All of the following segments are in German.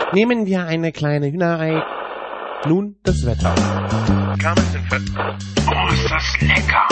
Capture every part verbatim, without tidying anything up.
Nehmen wir eine kleine Hühnerei. Nun das Wetter. Oh, ist das lecker!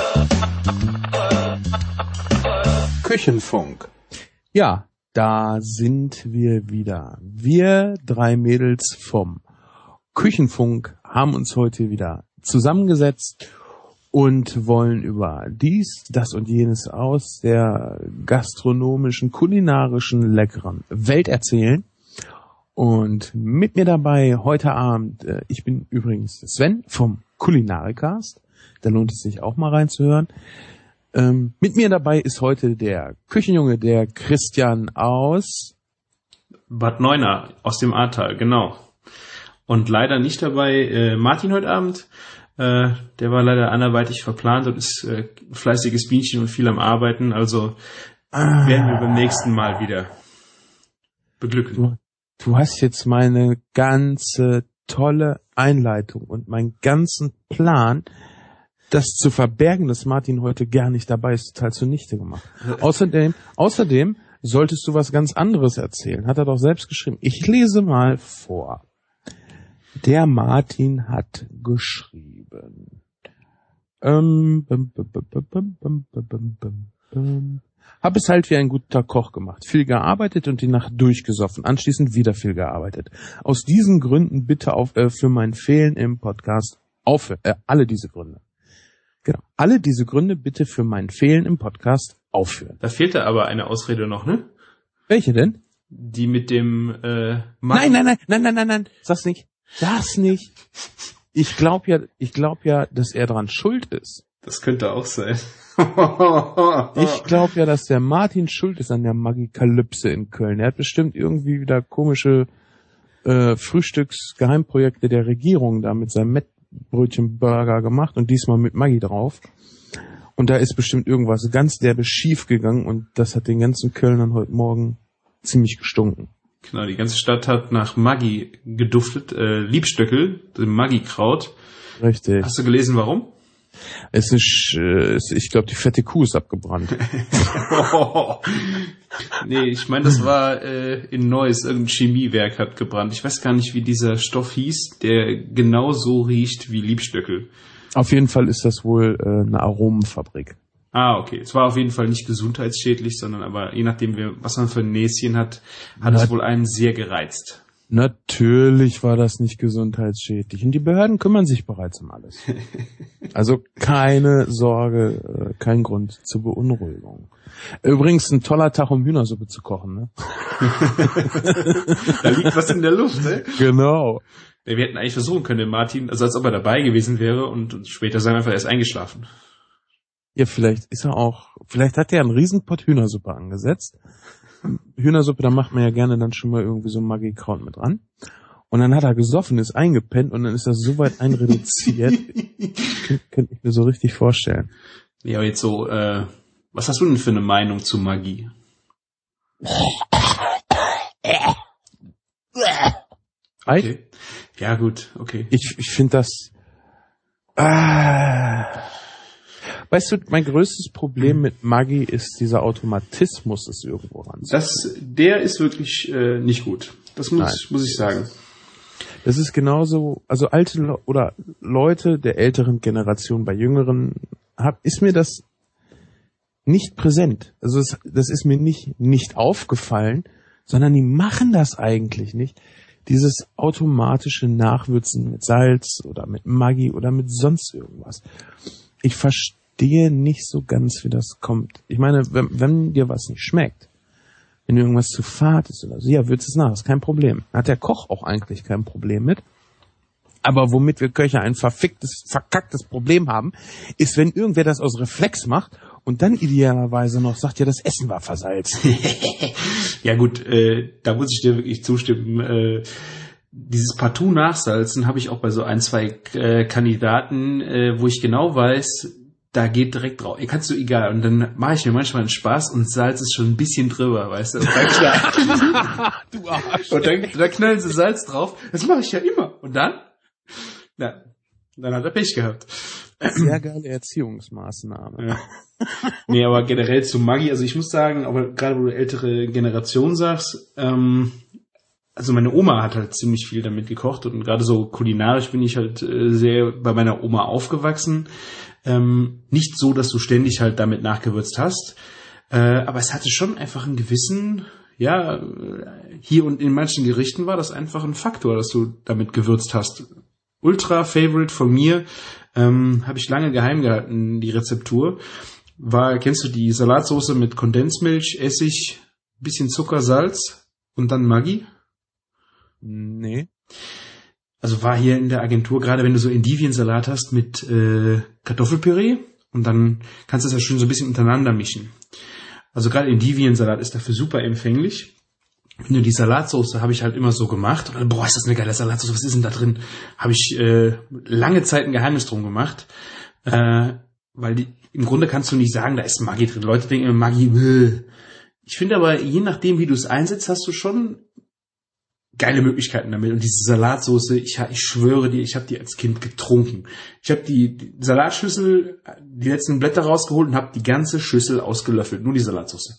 Küchenfunk. Ja, da sind wir wieder. Wir drei Mädels vom Küchenfunk haben uns heute wieder zusammengesetzt und wollen über dies, das und jenes aus der gastronomischen, kulinarischen, leckeren Welt erzählen. Und mit mir dabei heute Abend, äh, ich bin übrigens Sven vom Kulinarikast, da lohnt es sich auch mal reinzuhören. Ähm, mit mir dabei ist heute der Küchenjunge, der Christian aus Bad Neuenahr, aus dem Ahrtal, genau. Und leider nicht dabei äh, Martin heute Abend, äh, der war leider anderweitig verplant und ist äh, fleißiges Bienchen und viel am Arbeiten, also ah. werden wir beim nächsten Mal wieder beglücken. Du, du hast jetzt meine ganze tolle Einleitung und meinen ganzen Plan, das zu verbergen, dass Martin heute gar nicht dabei ist, total zunichte gemacht. Außerdem, außerdem solltest du was ganz anderes erzählen. Hat er doch selbst geschrieben. Ich lese mal vor. Der Martin hat geschrieben. Ähm, bum, bum, bum, bum, bum, bum, bum, bum, bum. Hab es halt wie ein guter Koch gemacht. Viel gearbeitet und die Nacht durchgesoffen. Anschließend wieder viel gearbeitet. Aus diesen Gründen bitte auf, äh, für mein Fehlen im Podcast aufhören. Äh, alle diese Gründe. Genau. Alle diese Gründe bitte für mein Fehlen im Podcast aufführen. Da fehlte aber eine Ausrede noch, ne? Welche denn? Die mit dem äh, Nein, nein, nein, nein, nein, nein, nein. Sag's nicht. Das nicht. Ich glaube ja, ich glaube ja, dass er dran schuld ist. Das könnte auch sein. Ich glaube ja, dass der Martin schuld ist an der Magikalypse in Köln. Er hat bestimmt irgendwie wieder komische äh, Frühstücksgeheimprojekte der Regierung da mit seinem Mettbrötchenburger gemacht und diesmal mit Maggi drauf. Und da ist bestimmt irgendwas ganz derbe schief gegangen und das hat den ganzen Kölnern heute Morgen ziemlich gestunken. Genau, die ganze Stadt hat nach Maggi geduftet, äh, Liebstöckel, dem Maggi-Kraut. Richtig. Hast du gelesen, warum? Es ist, äh, ich glaube, die fette Kuh ist abgebrannt. Nee, ich meine, das war äh, in Neuss, irgendein Chemiewerk hat gebrannt. Ich weiß gar nicht, wie dieser Stoff hieß, der genau so riecht wie Liebstöckel. Auf jeden Fall ist das wohl äh, eine Aromenfabrik. Ah, okay. Es war auf jeden Fall nicht gesundheitsschädlich, sondern aber je nachdem, was man für ein Näschen hat, hat Na, es wohl einen sehr gereizt. Natürlich war das nicht gesundheitsschädlich. Und die Behörden kümmern sich bereits um alles. Also keine Sorge, äh, kein Grund zur Beunruhigung. Übrigens ein toller Tag, um Hühnersuppe zu kochen, ne? Da liegt was in der Luft, ne? Genau. Wir hätten eigentlich versuchen können, Martin, also als ob er dabei gewesen wäre und später sei er einfach erst eingeschlafen. Ja, vielleicht ist er auch, vielleicht hat er einen Riesenpott Hühnersuppe angesetzt. Hühnersuppe, da macht man ja gerne dann schon mal irgendwie so ein Maggi-Kraut mit dran. Und dann hat er gesoffen, ist eingepennt und dann ist das so weit einreduziert. Könnte ich mir so richtig vorstellen. Ja, aber jetzt so, äh, was hast du denn für eine Meinung zu Maggi? Okay. Ja, gut, okay. Ich, ich finde das, ah, weißt du, mein größtes Problem mit Maggi ist dieser Automatismus, es irgendwo ranzubringen. Das, der ist wirklich äh, nicht gut. Das muss, muss ich sagen. Das ist genauso, also alte Le- oder Leute der älteren Generation, bei jüngeren, hab, ist mir das nicht präsent. Also das, das ist mir nicht nicht aufgefallen, sondern die machen das eigentlich nicht. Dieses automatische Nachwürzen mit Salz oder mit Maggi oder mit sonst irgendwas. Ich verstehe nicht so ganz, wie das kommt. Ich meine, wenn, wenn dir was nicht schmeckt, wenn irgendwas zu fad ist oder so, ja, würzt es nach, ist kein Problem. Hat der Koch auch eigentlich kein Problem mit. Aber womit wir Köche ein verficktes, verkacktes Problem haben, ist, wenn irgendwer das aus Reflex macht und dann idealerweise noch sagt, ja, das Essen war versalzen. Ja gut, äh, da muss ich dir wirklich zustimmen. Äh, dieses Partout nachsalzen habe ich auch bei so ein, zwei äh, Kandidaten, äh, wo ich genau weiß, da geht direkt drauf. Ihr kannst du egal. Und dann mache ich mir manchmal einen Spaß und Salz ist schon ein bisschen drüber, weißt du? Und dann, knall, du Arsch. Und dann, dann knallen sie Salz drauf. Das mache ich ja immer. Und dann? Na, dann hat er Pech gehabt. Sehr geile Erziehungsmaßnahme. Ja. Nee, aber generell zu Maggi, also ich muss sagen, aber gerade wo du ältere Generation sagst, ähm, also meine Oma hat halt ziemlich viel damit gekocht und gerade so kulinarisch bin ich halt äh, sehr bei meiner Oma aufgewachsen. Ähm, nicht so, dass du ständig halt damit nachgewürzt hast, äh, aber es hatte schon einfach einen gewissen, ja, hier und in manchen Gerichten war das einfach ein Faktor, dass du damit gewürzt hast. Ultra Favorite von mir, ähm, habe ich lange geheim gehalten, die Rezeptur. War, kennst du die Salatsauce mit Kondensmilch, Essig, bisschen Zucker, Salz und dann Maggi? Nee. Also war hier in der Agentur, gerade wenn du so Endiviensalat hast mit äh, Kartoffelpüree und dann kannst du das ja schön so ein bisschen untereinander mischen. Also gerade Endiviensalat ist dafür super empfänglich. Wenn du die Salatsauce habe ich halt immer so gemacht und dann, boah, ist das eine geile Salatsauce, was ist denn da drin? Habe ich äh, lange Zeit ein Geheimnis drum gemacht, äh, weil die, im Grunde kannst du nicht sagen, da ist Maggi drin. Leute denken immer Maggi, bäh. Ich finde aber, je nachdem, wie du es einsetzt, hast du schon geile Möglichkeiten damit. Und diese Salatsauce, ich, ich schwöre dir, ich habe die als Kind getrunken. Ich habe die, die Salatschüssel, die letzten Blätter rausgeholt und habe die ganze Schüssel ausgelöffelt. Nur die Salatsauce.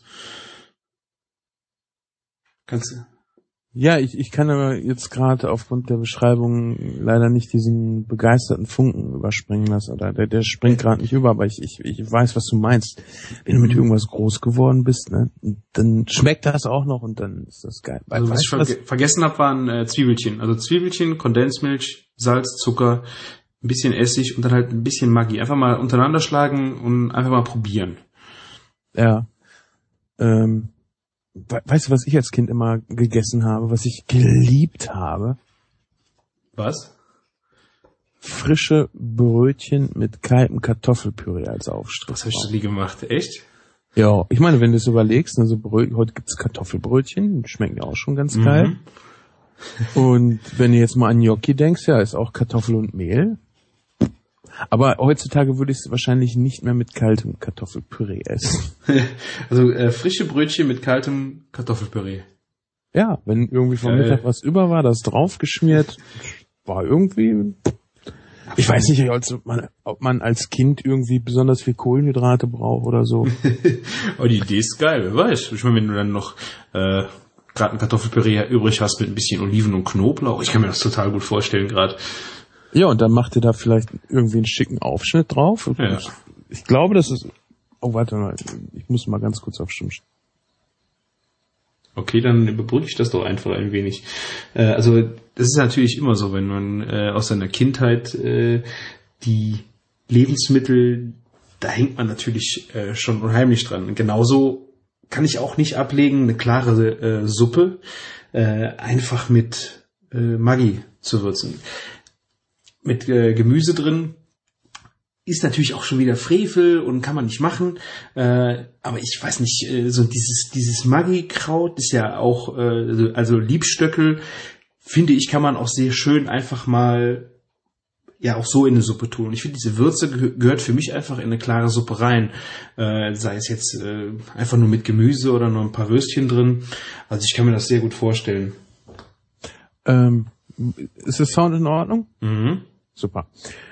Kannst du? Ja, ich, ich kann aber jetzt gerade aufgrund der Beschreibung leider nicht diesen begeisterten Funken überspringen lassen. Oder der, der springt gerade nicht über, aber ich, ich, ich weiß, was du meinst. Wenn du mit irgendwas groß geworden bist, ne, dann schmeckt das auch noch und dann ist das geil. Also, was ich ver- was? vergessen habe, waren äh, Zwiebelchen. Also Zwiebelchen, Kondensmilch, Salz, Zucker, ein bisschen Essig und dann halt ein bisschen Maggi. Einfach mal untereinander schlagen und einfach mal probieren. Ja. Ähm. Weißt du, was ich als Kind immer gegessen habe, was ich geliebt habe? Was? Frische Brötchen mit kaltem Kartoffelpüree als Aufstrich. Was hast du nie gemacht? Echt? Ja, ich meine, wenn du es überlegst, also Brötchen, heute gibt's Kartoffelbrötchen, die schmecken ja auch schon ganz mhm. geil. Und wenn du jetzt mal an Gnocchi denkst, ja, ist auch Kartoffel und Mehl. Aber heutzutage würde ich es wahrscheinlich nicht mehr mit kaltem Kartoffelpüree essen. Also äh, frische Brötchen mit kaltem Kartoffelpüree. Ja, wenn irgendwie vom Mittag was über war, das draufgeschmiert, war irgendwie... Ich weiß nicht, ob man, ob man als Kind irgendwie besonders viel Kohlenhydrate braucht oder so. Aber die Idee ist geil, wer weiß. Ich meine, wenn du dann noch äh, gerade ein Kartoffelpüree übrig hast mit ein bisschen Oliven und Knoblauch, ich kann mir das total gut vorstellen gerade. Ja, und dann macht ihr da vielleicht irgendwie einen schicken Aufschnitt drauf. Ja. Ich, ich glaube, das ist... Oh, warte mal, ich muss mal ganz kurz auf Stumm stellen. Okay, dann überbrücke ich das doch einfach ein wenig. Äh, also das ist natürlich immer so, wenn man äh, aus seiner Kindheit äh, die Lebensmittel, da hängt man natürlich äh, schon unheimlich dran. Genauso kann ich auch nicht ablegen, eine klare äh, Suppe äh, einfach mit äh, Maggi zu würzen. Mit äh, Gemüse drin ist natürlich auch schon wieder Frevel und kann man nicht machen. Äh, aber ich weiß nicht, äh, so dieses dieses Maggi-Kraut ist ja auch, äh, also Liebstöckel, finde ich, kann man auch sehr schön einfach mal ja auch so in eine Suppe tun. Und ich finde, diese Würze ge- gehört für mich einfach in eine klare Suppe rein. Äh, sei es jetzt äh, einfach nur mit Gemüse oder nur ein paar Würstchen drin. Also ich kann mir das sehr gut vorstellen. Ähm, ist das Sound in Ordnung? Mhm. Super.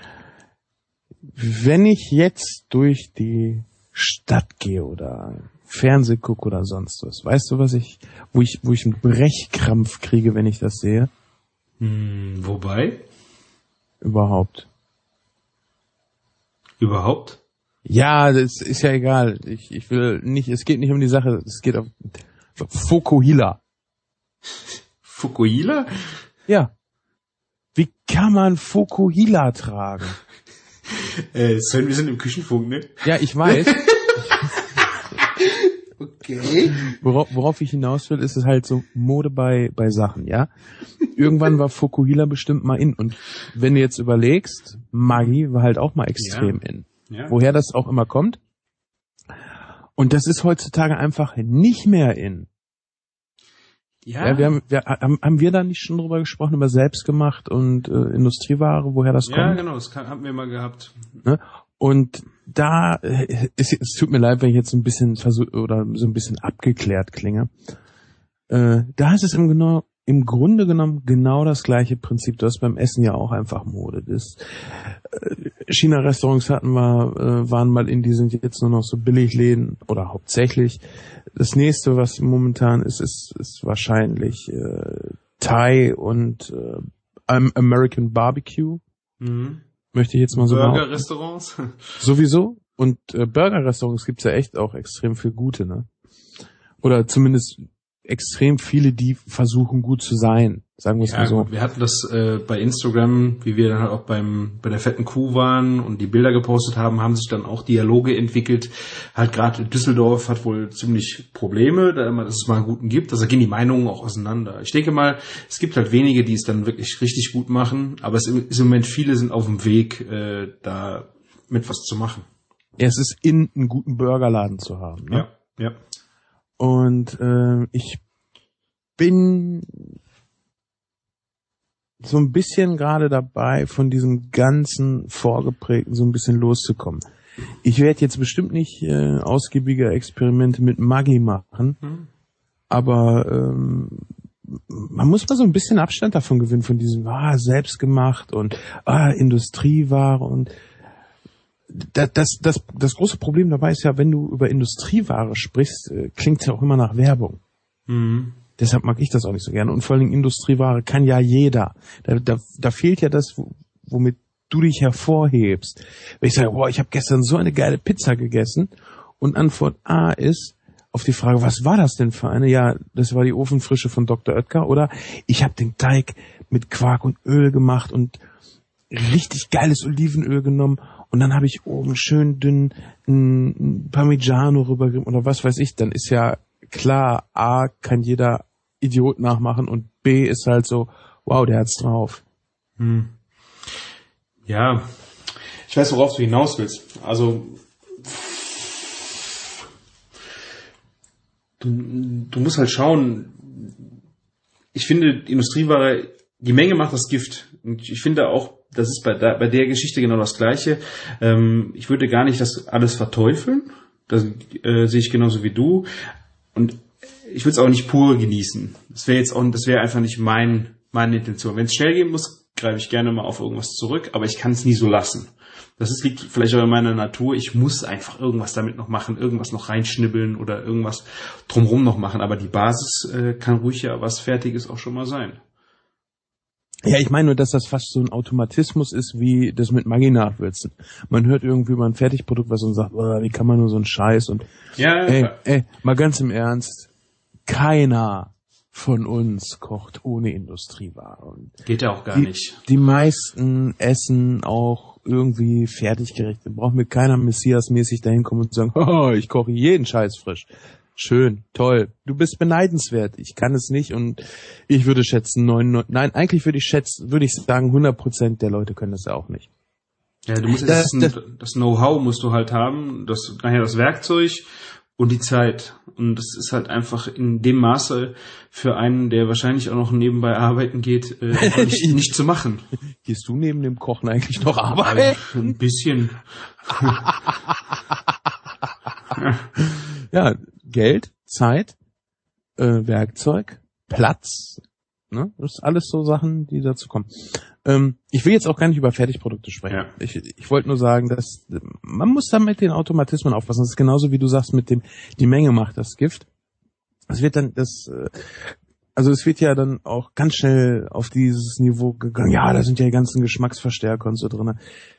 Wenn ich jetzt durch die Stadt gehe oder Fernseh gucke oder sonst was, weißt du, was ich, wo ich, wo ich einen Brechkrampf kriege, wenn ich das sehe? Hm, wobei? Überhaupt. Überhaupt? Ja, das ist ja egal. Ich, ich will nicht, es geht nicht um die Sache, es geht auf Fokuhila. Fukuhila? Ja. Wie kann man Fokuhila tragen? Äh, Sven, wir sind im Küchenfunk, ne? Ja, ich weiß. Okay. Worauf, worauf ich hinaus will, ist es halt so Mode bei, bei Sachen, ja? Irgendwann war Fokuhila bestimmt mal in. Und wenn du jetzt überlegst, Maggi war halt auch mal extrem ja. in. Ja. Woher das auch immer kommt. Und das ist heutzutage einfach nicht mehr in. Ja. Ja, wir haben, wir, haben, haben wir da nicht schon drüber gesprochen, über selbstgemacht und äh, Industrieware, woher das ja, kommt? Ja, genau, das kann, haben wir mal gehabt. Ne? Und da äh, ist, es tut mir leid, wenn ich jetzt ein bisschen versuch, oder so ein bisschen abgeklärt klinge. Äh, da ist es im, genau, im Grunde genommen genau das gleiche Prinzip. Du hast beim Essen ja auch einfach Mode. Das äh, China-Restaurants hatten wir, äh, waren mal in, die sind jetzt nur noch so Billigläden oder hauptsächlich. Das nächste, was momentan ist, ist, ist wahrscheinlich äh, Thai und äh, American Barbecue. Mhm. Möchte ich jetzt mal so sagen. Burger-Restaurants? Sowieso. Und äh, Burger-Restaurants gibt's ja echt auch extrem viel gute, ne? Oder zumindest extrem viele, die versuchen gut zu sein. Sagen wir es ja, mal so. Gut. Wir hatten das äh, bei Instagram, wie wir dann halt auch beim bei der fetten Kuh waren und die Bilder gepostet haben, haben sich dann auch Dialoge entwickelt. Halt gerade Düsseldorf hat wohl ziemlich Probleme, da immer, dass es mal einen guten gibt. Also gehen die Meinungen auch auseinander. Ich denke mal, es gibt halt wenige, die es dann wirklich richtig gut machen, aber es ist im Moment viele sind auf dem Weg, äh, da mit was zu machen. Ja, es ist in einen guten Burgerladen zu haben. Ne? Ja, ja. Und äh, ich bin so ein bisschen gerade dabei, von diesem ganzen Vorgeprägten so ein bisschen loszukommen. Ich werde jetzt bestimmt nicht äh, ausgiebige Experimente mit Maggi machen, mhm. aber ähm, man muss mal so ein bisschen Abstand davon gewinnen, von diesem ah, selbstgemacht und ah, Industrieware und das, das, das, das große Problem dabei ist ja, wenn du über Industrieware sprichst, äh, klingt es ja auch immer nach Werbung. Mhm. Deshalb mag ich das auch nicht so gerne. Und vor allen Dingen Industrieware kann ja jeder. Da, da, da fehlt ja das, womit du dich hervorhebst. Wenn ich sage, boah, ich habe gestern so eine geile Pizza gegessen und Antwort A ist auf die Frage, was war das denn für eine? Ja, das war die Ofenfrische von Doktor Oetker. Oder ich habe den Teig mit Quark und Öl gemacht und richtig geiles Olivenöl genommen und dann habe ich oben schön dünn ein Parmigiano rübergegeben oder was weiß ich. Dann ist ja klar, A, kann jeder Idiot nachmachen und B ist halt so, wow, der hat's drauf. Hm. Ja, ich weiß, worauf du hinaus willst. Also, du, du musst halt schauen, ich finde, Industrieware, die Menge macht das Gift. Und ich finde auch, das ist bei der, bei der Geschichte genau das Gleiche. Ähm, ich würde gar nicht das alles verteufeln. Das äh, sehe ich genauso wie du. Und ich würde es auch nicht pur genießen. Das wäre jetzt auch, das wäre einfach nicht mein, meine Intention. Wenn es schnell gehen muss, greife ich gerne mal auf irgendwas zurück, aber ich kann es nie so lassen. Das ist, liegt vielleicht auch in meiner Natur. Ich muss einfach irgendwas damit noch machen, irgendwas noch reinschnibbeln oder irgendwas drumherum noch machen. Aber die Basis äh, kann ruhig ja was Fertiges auch schon mal sein. Ja, ich meine nur, dass das fast so ein Automatismus ist, wie das mit Maggi nachwürzen. Man hört irgendwie über ein Fertigprodukt was und sagt, oh, wie kann man nur so einen Scheiß und ja, ey, ey, mal ganz im Ernst, keiner von uns kocht ohne Industrieware. Und geht ja auch gar die, nicht. Die meisten essen auch irgendwie Fertiggerichte. Braucht mir keiner Messias-mäßig dahin kommen und sagen, oh, ich koche jeden Scheiß frisch. Schön, toll. Du bist beneidenswert. Ich kann es nicht und ich würde schätzen, neun, nein, eigentlich würde ich schätzen, würde ich sagen, hundert Prozent der Leute können das ja auch nicht. Ja, du musst das, das, das Know-how musst du halt haben, das nachher das Werkzeug und die Zeit. Und das ist halt einfach in dem Maße für einen, der wahrscheinlich auch noch nebenbei arbeiten geht, äh, nicht, nicht zu machen. Gehst du neben dem Kochen eigentlich noch arbeiten? Also, ein bisschen. Ja, Geld, Zeit, äh, Werkzeug, Platz, ne? Das ist alles so Sachen, die dazu kommen. Ähm, ich will jetzt auch gar nicht über Fertigprodukte sprechen. Ja. Ich, ich wollte nur sagen, dass man muss da mit den Automatismen aufpassen. Das ist genauso wie du sagst mit dem, die Menge macht das Gift. Es wird dann das, äh, also es wird ja dann auch ganz schnell auf dieses Niveau gegangen. Ja, da sind ja die ganzen Geschmacksverstärker und so drin.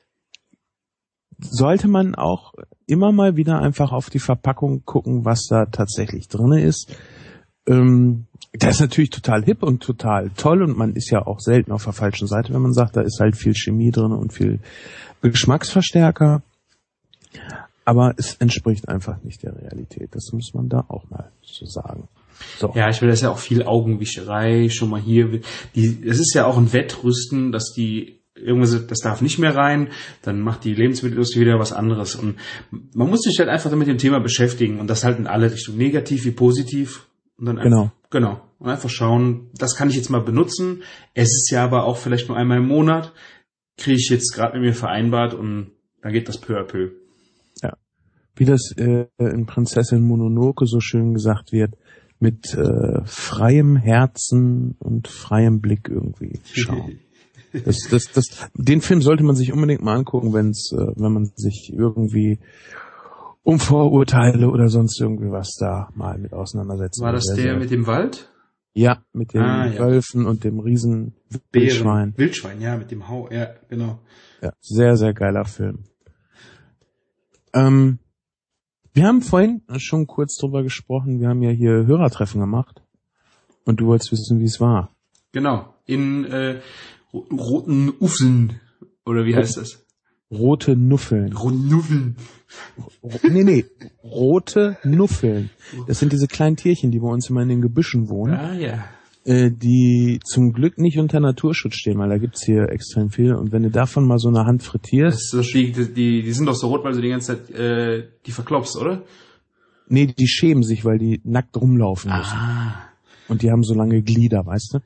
Sollte man auch immer mal wieder einfach auf die Verpackung gucken, was da tatsächlich drinne ist. Ähm, das ist natürlich total hip und total toll und man ist ja auch selten auf der falschen Seite, wenn man sagt, da ist halt viel Chemie drin und viel Geschmacksverstärker. Aber es entspricht einfach nicht der Realität. Das muss man da auch mal so sagen. So. Ja, ich will, das ja auch viel Augenwischerei, schon mal hier. Die, es ist ja auch ein Wettrüsten, dass die irgendwas, das darf nicht mehr rein, dann macht die Lebensmittelindustrie wieder was anderes. Und man muss sich halt einfach mit dem Thema beschäftigen und das halt in alle Richtungen, negativ wie positiv. Und dann genau. Einfach, genau. Und einfach schauen, das kann ich jetzt mal benutzen. Es ist ja aber auch vielleicht nur einmal im Monat, kriege ich jetzt gerade mit mir vereinbart und dann geht das peu à peu. Ja. Wie das äh, in Prinzessin Mononoke so schön gesagt wird, mit äh, freiem Herzen und freiem Blick irgendwie schauen. Das, das, das, den Film sollte man sich unbedingt mal angucken, wenn's, äh, wenn man sich irgendwie um Vorurteile oder sonst irgendwie was da mal mit auseinandersetzen. War das der mit dem Wald? Ja, mit den Ah, ja. Wölfen und dem riesen Wildschwein. Bären. Wildschwein, ja, mit dem Hau, ja, genau. Ja, sehr, sehr geiler Film. Ähm, wir haben vorhin schon kurz drüber gesprochen, wir haben ja hier Hörertreffen gemacht und du wolltest wissen, wie es war. Genau, in äh, Roten Uffeln, oder wie heißt das? Rote Nuffeln. Roten Uffeln. Nee, nee, rote Nuffeln. Das sind diese kleinen Tierchen, die bei uns immer in den Gebüschen wohnen, Ah, ja. äh, die zum Glück nicht unter Naturschutz stehen, weil da gibt's hier extrem viel. Und wenn du davon mal so eine Hand Das frittierst, ist so, die, die, die sind doch so rot, weil du die ganze Zeit äh, die verklopfst, oder? nee, die schämen sich, weil die nackt rumlaufen müssen. Ah. Und die haben so lange Glieder, weißt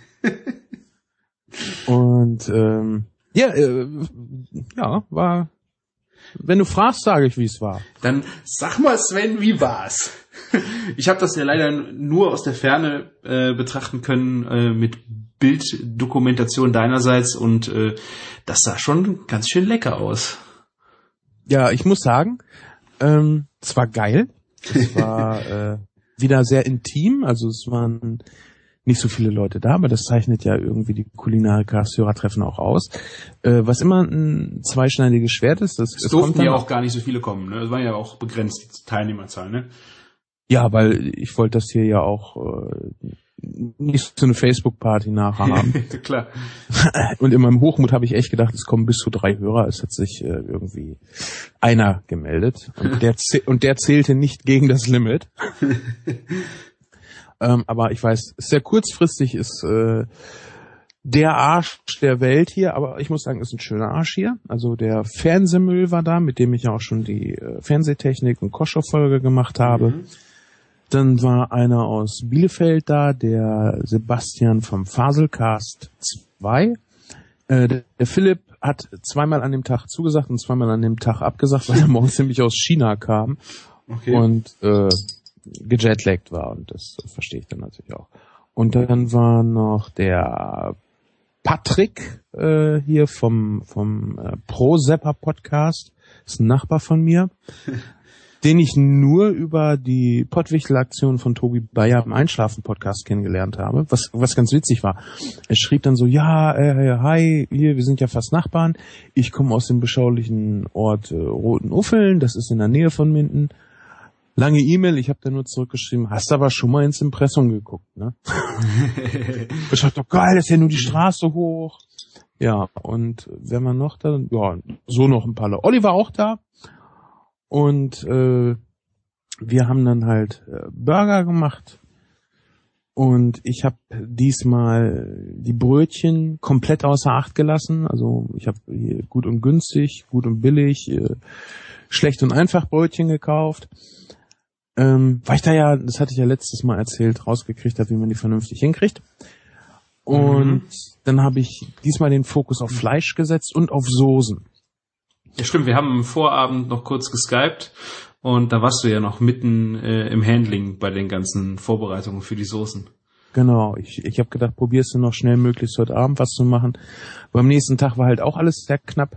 du? Und ähm, ja, äh, ja, war. Wenn du fragst, sage ich, wie es war. Dann sag mal, Sven, wie war's? Ich habe das ja leider nur aus der Ferne äh, betrachten können äh, mit Bilddokumentation deinerseits und äh, das sah schon ganz schön lecker aus. Ja, ich muss sagen, ähm, es war geil. Es war äh, wieder sehr intim, also es waren nicht so viele Leute da, aber das zeichnet ja irgendwie die Kulinariker-Hörertreffen auch aus. Äh, was immer ein zweischneidiges Schwert ist, das Es es durften kommt dann ja auch gar nicht so viele kommen, ne? Es war ja auch begrenzt, die Teilnehmerzahl, ne? Ja, weil ich wollte das hier ja auch äh, nicht so eine Facebook-Party nachher haben. Klar. Und in meinem Hochmut habe ich echt gedacht, es kommen bis zu drei Hörer. Es hat sich äh, irgendwie einer gemeldet. Und der, zäh- und der zählte nicht gegen das Limit. ähm, aber ich weiß, sehr kurzfristig ist äh, der Arsch der Welt hier. Aber ich muss sagen, ist ein schöner Arsch hier. Also der Fernsehmüll war da, mit dem ich ja auch schon die äh, Fernsehtechnik und Koschau-Folge gemacht habe. Mhm. Dann war einer aus Bielefeld da, der Sebastian vom Faselcast zwei. Äh, der, der Philipp hat zweimal an dem Tag zugesagt und zweimal an dem Tag abgesagt, weil er morgens nämlich aus China kam Okay. und äh, gejetlaggt war. Und das verstehe ich dann natürlich auch. Und dann war noch der Patrick äh, hier vom, vom äh, Pro-Sepper-Podcast. Ist ein Nachbar von mir. Den ich nur über die Pottwichtel-Aktion von Tobi Bayer im Einschlafen-Podcast kennengelernt habe, was was ganz witzig war. Er schrieb dann so, ja, äh, hi, hier, wir sind ja fast Nachbarn. Ich komme aus dem beschaulichen Ort äh, Roten Uffeln, das ist in der Nähe von Minden. Lange E-Mail, ich habe da nur zurückgeschrieben, hast aber schon mal ins Impressum geguckt, ne? Ich dachte, doch geil, das ist ja nur die Straße hoch. Ja, und wer war noch da? Ja, so noch ein paar Leute. Olli war auch da. Und äh, wir haben dann halt äh, Burger gemacht und ich habe diesmal die Brötchen komplett außer Acht gelassen. Also ich habe hier gut und günstig, gut und billig, äh, schlecht und einfach Brötchen gekauft. Ähm, weil ich da ja, das hatte ich ja letztes Mal erzählt, rausgekriegt habe, wie man die vernünftig hinkriegt. Und Mhm. dann habe ich diesmal den Fokus auf Fleisch gesetzt und auf Soßen. Ja, stimmt, wir haben am Vorabend noch kurz geskypt und da warst du ja noch mitten äh, im Handling bei den ganzen Vorbereitungen für die Soßen. Genau, ich, ich habe gedacht, probierst du noch schnell möglichst heute Abend was zu machen. Beim nächsten Tag war halt auch alles sehr knapp.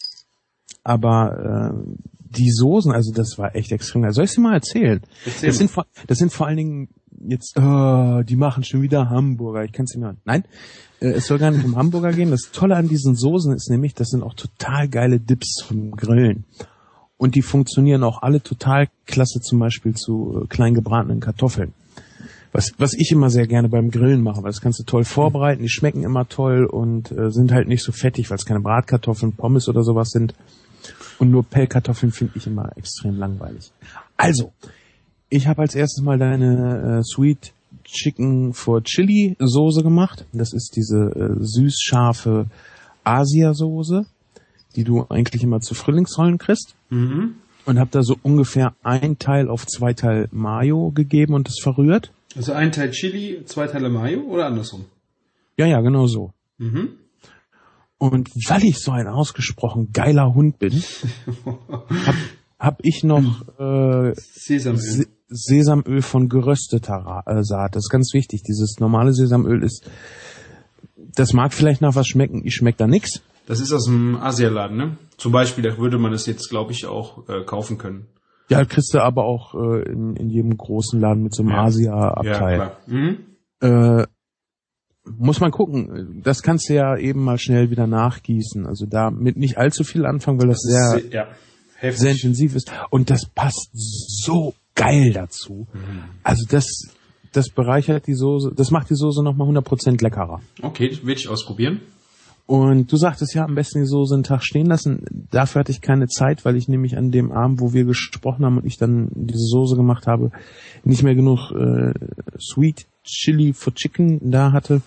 Aber äh, die Soßen, also das war echt extrem geil. Soll ich dir mal erzählen? Erzähl Das mal. sind, vor- das sind vor allen Dingen jetzt, oh, die machen schon wieder Hamburger. Ich kann es nicht mehr. Nein, äh, es soll gar nicht um Hamburger gehen. Das Tolle an diesen Soßen ist nämlich, das sind auch total geile Dips zum Grillen. Und die funktionieren auch alle total klasse, zum Beispiel zu äh, klein gebratenen Kartoffeln. Was, was ich immer sehr gerne beim Grillen mache, weil das kannst du toll vorbereiten, die schmecken immer toll und äh, sind halt nicht so fettig, weil es keine Bratkartoffeln, Pommes oder sowas sind. Und nur Pellkartoffeln finde ich immer extrem langweilig. Also, ich habe als erstes mal deine äh, Sweet Chicken for Chili Soße gemacht. Das ist diese äh, süß-scharfe Asia-Soße, die du eigentlich immer zu Frühlingsrollen kriegst. Mhm. Und habe da so ungefähr ein Teil auf zwei Teil Mayo gegeben und das verrührt. Also ein Teil Chili, zwei Teile Mayo oder andersrum? Ja, ja, genau so. Mhm. Und weil ich so ein ausgesprochen geiler Hund bin, hab, hab ich noch äh, Sesamöl. Se- Sesamöl von gerösteter Ra- äh, Saat. Das ist ganz wichtig. Dieses normale Sesamöl ist, das mag vielleicht nach was schmecken, ich schmeck da nix. Das ist aus dem Asialaden, ne? Zum Beispiel, da würde man es jetzt, glaube ich, auch äh, kaufen können. Ja, kriegst du aber auch äh, in, in jedem großen Laden mit so einem Ja. Asia-Abteil. Ja, klar. Mhm. Äh, muss man gucken. Das kannst du ja eben mal schnell wieder nachgießen. Also da mit nicht allzu viel anfangen, weil das, das sehr, ist, ja, heftig. sehr intensiv ist. Und das passt so geil dazu. Mhm. Also das, das bereichert die Soße, das macht die Soße nochmal hundert Prozent leckerer. Okay, das will ich ausprobieren. Und du sagtest ja, am besten die Soße einen Tag stehen lassen. Dafür hatte ich keine Zeit, weil ich nämlich an dem Abend, wo wir gesprochen haben und ich dann diese Soße gemacht habe, nicht mehr genug äh, Sweet Chili for Chicken da hatte.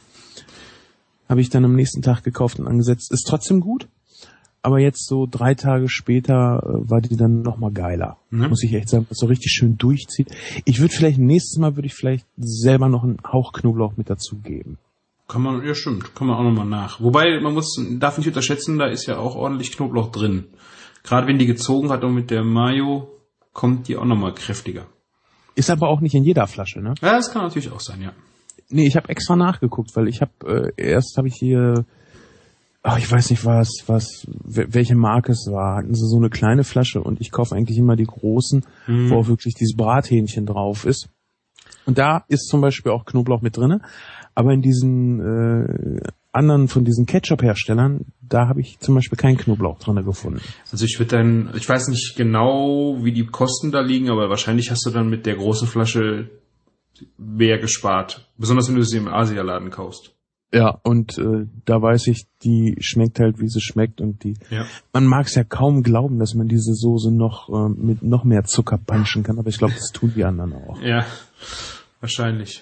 Habe ich dann am nächsten Tag gekauft und angesetzt. Ist trotzdem gut, aber jetzt so drei Tage später äh, war die dann nochmal geiler. Mhm. Muss ich echt sagen, was so richtig schön durchzieht. Ich würde vielleicht, nächstes Mal würde ich vielleicht selber noch einen Hauch Knoblauch mit dazugeben. Kann man, ja stimmt, kann man auch nochmal nach. Wobei, man muss, darf nicht unterschätzen, da ist ja auch ordentlich Knoblauch drin. Gerade wenn die gezogen hat und mit der Mayo, kommt die auch nochmal kräftiger. Ist aber auch nicht in jeder Flasche, ne? Ja, das kann natürlich auch sein, ja. Nee, ich habe extra nachgeguckt, weil ich habe, äh, erst habe ich hier, ach, ich weiß nicht was, was, welche Marke es war, hatten sie so eine kleine Flasche und ich kaufe eigentlich immer die großen, mhm. wo auch wirklich dieses Brathähnchen drauf ist. Und da ist zum Beispiel auch Knoblauch mit drinne, aber in diesen äh, anderen von diesen Ketchup-Herstellern, da habe ich zum Beispiel keinen Knoblauch drinne gefunden. Also ich würde dann, ich weiß nicht genau, wie die Kosten da liegen, aber wahrscheinlich hast du dann mit der großen Flasche mehr gespart. Besonders wenn du sie im Asialaden kaufst. Ja, und äh, da weiß ich, die schmeckt halt, wie sie schmeckt. Und die, ja. Man mag es ja kaum glauben, dass man diese Soße noch äh, mit noch mehr Zucker punchen kann, aber ich glaube, das tun die anderen auch. Ja, wahrscheinlich.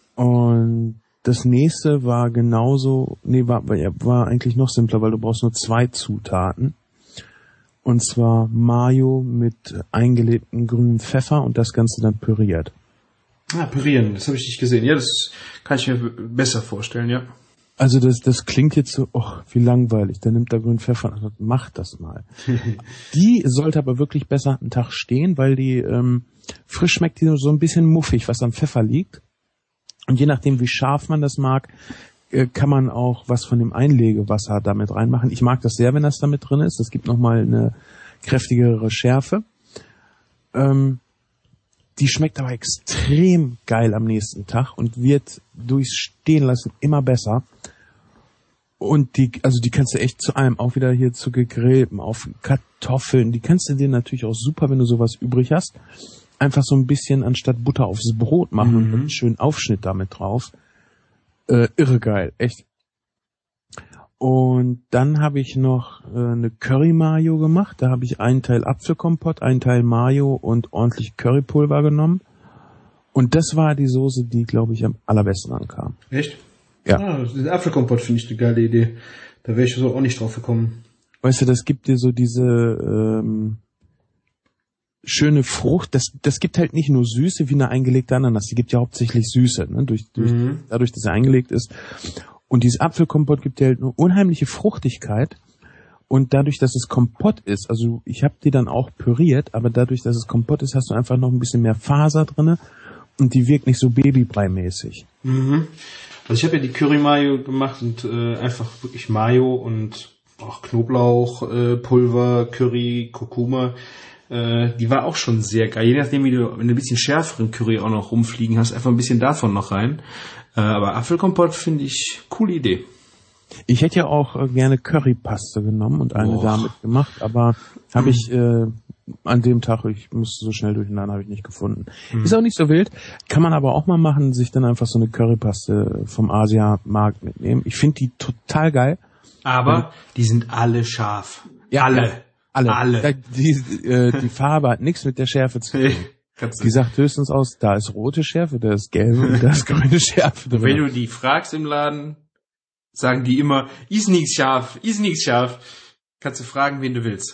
Und das nächste war genauso, nee, war, war eigentlich noch simpler, weil du brauchst nur zwei Zutaten. Und zwar Mayo mit eingelegtem grünem Pfeffer und das Ganze dann püriert. Ah, pürieren, das habe ich nicht gesehen. Ja, das kann ich mir besser vorstellen, ja. Also das, das klingt jetzt so, oh, wie langweilig. Da nimmt der grünen Pfeffer und sagt, mach das mal. Die sollte aber wirklich besser einen Tag stehen, weil die ähm, frisch schmeckt, die so ein bisschen muffig, was am Pfeffer liegt. Und je nachdem, wie scharf man das mag, äh, kann man auch was von dem Einlegewasser damit reinmachen. Ich mag das sehr, wenn das damit drin ist. Das gibt nochmal eine kräftigere Schärfe. Ähm, Die schmeckt aber extrem geil am nächsten Tag und wird durchs Stehenlassen immer besser. Und die, also die kannst du echt zu allem, auch wieder hier zu gegrillten, auf Kartoffeln, die kannst du dir natürlich auch super, wenn du sowas übrig hast, einfach so ein bisschen anstatt Butter aufs Brot machen mhm. und einen schönen Aufschnitt damit drauf. Äh, irre geil, echt. Und dann habe ich noch äh, eine Curry-Mayo gemacht. Da habe ich einen Teil Apfelkompott, einen Teil Mayo und ordentlich Currypulver genommen. Und das war die Soße, die, glaube ich, am allerbesten ankam. Echt? Ja. Ah, den Apfelkompott finde ich eine geile Idee. Da wäre ich so auch nicht drauf gekommen. Weißt du, das gibt dir so diese ähm, schöne Frucht. Das, das gibt halt nicht nur Süße wie eine eingelegte Ananas. Die gibt ja hauptsächlich Süße, ne? durch, durch, mhm. dadurch, dass sie eingelegt ist. Und dieses Apfelkompott gibt dir halt eine unheimliche Fruchtigkeit. Und dadurch, dass es Kompott ist, also ich habe die dann auch püriert, aber dadurch, dass es Kompott ist, hast du einfach noch ein bisschen mehr Faser drinne und die wirkt nicht so Babybrei-mäßig. Mhm. Also ich habe ja die Curry-Mayo gemacht und äh, einfach wirklich Mayo und auch Knoblauch, äh, Pulver, Curry, Kurkuma. Äh, die war auch schon sehr geil. Je nachdem, wie du, wenn du ein bisschen schärferen Curry auch noch rumfliegen hast, einfach ein bisschen davon noch rein. Äh, aber Apfelkompott finde ich coole Idee. Ich hätte ja auch äh, gerne Currypaste genommen und eine Och. damit gemacht, aber habe ich äh, an dem Tag, ich musste so schnell durcheinander, habe ich nicht gefunden. Mhm. Ist auch nicht so wild, kann man aber auch mal machen, sich dann einfach so eine Currypaste vom Asiamarkt mitnehmen. Ich finde die total geil. Aber ja. die sind alle scharf. Ja, alle. Alle. Alle. Ja, die, äh, die Farbe hat nichts mit der Schärfe zu tun. Die sagt höchstens aus, da ist rote Schärfe, da ist gelbe und da ist grüne Schärfe drin. Wenn du die fragst im Laden, sagen die immer, ist nichts scharf, ist nichts scharf. Kannst du fragen, wen du willst.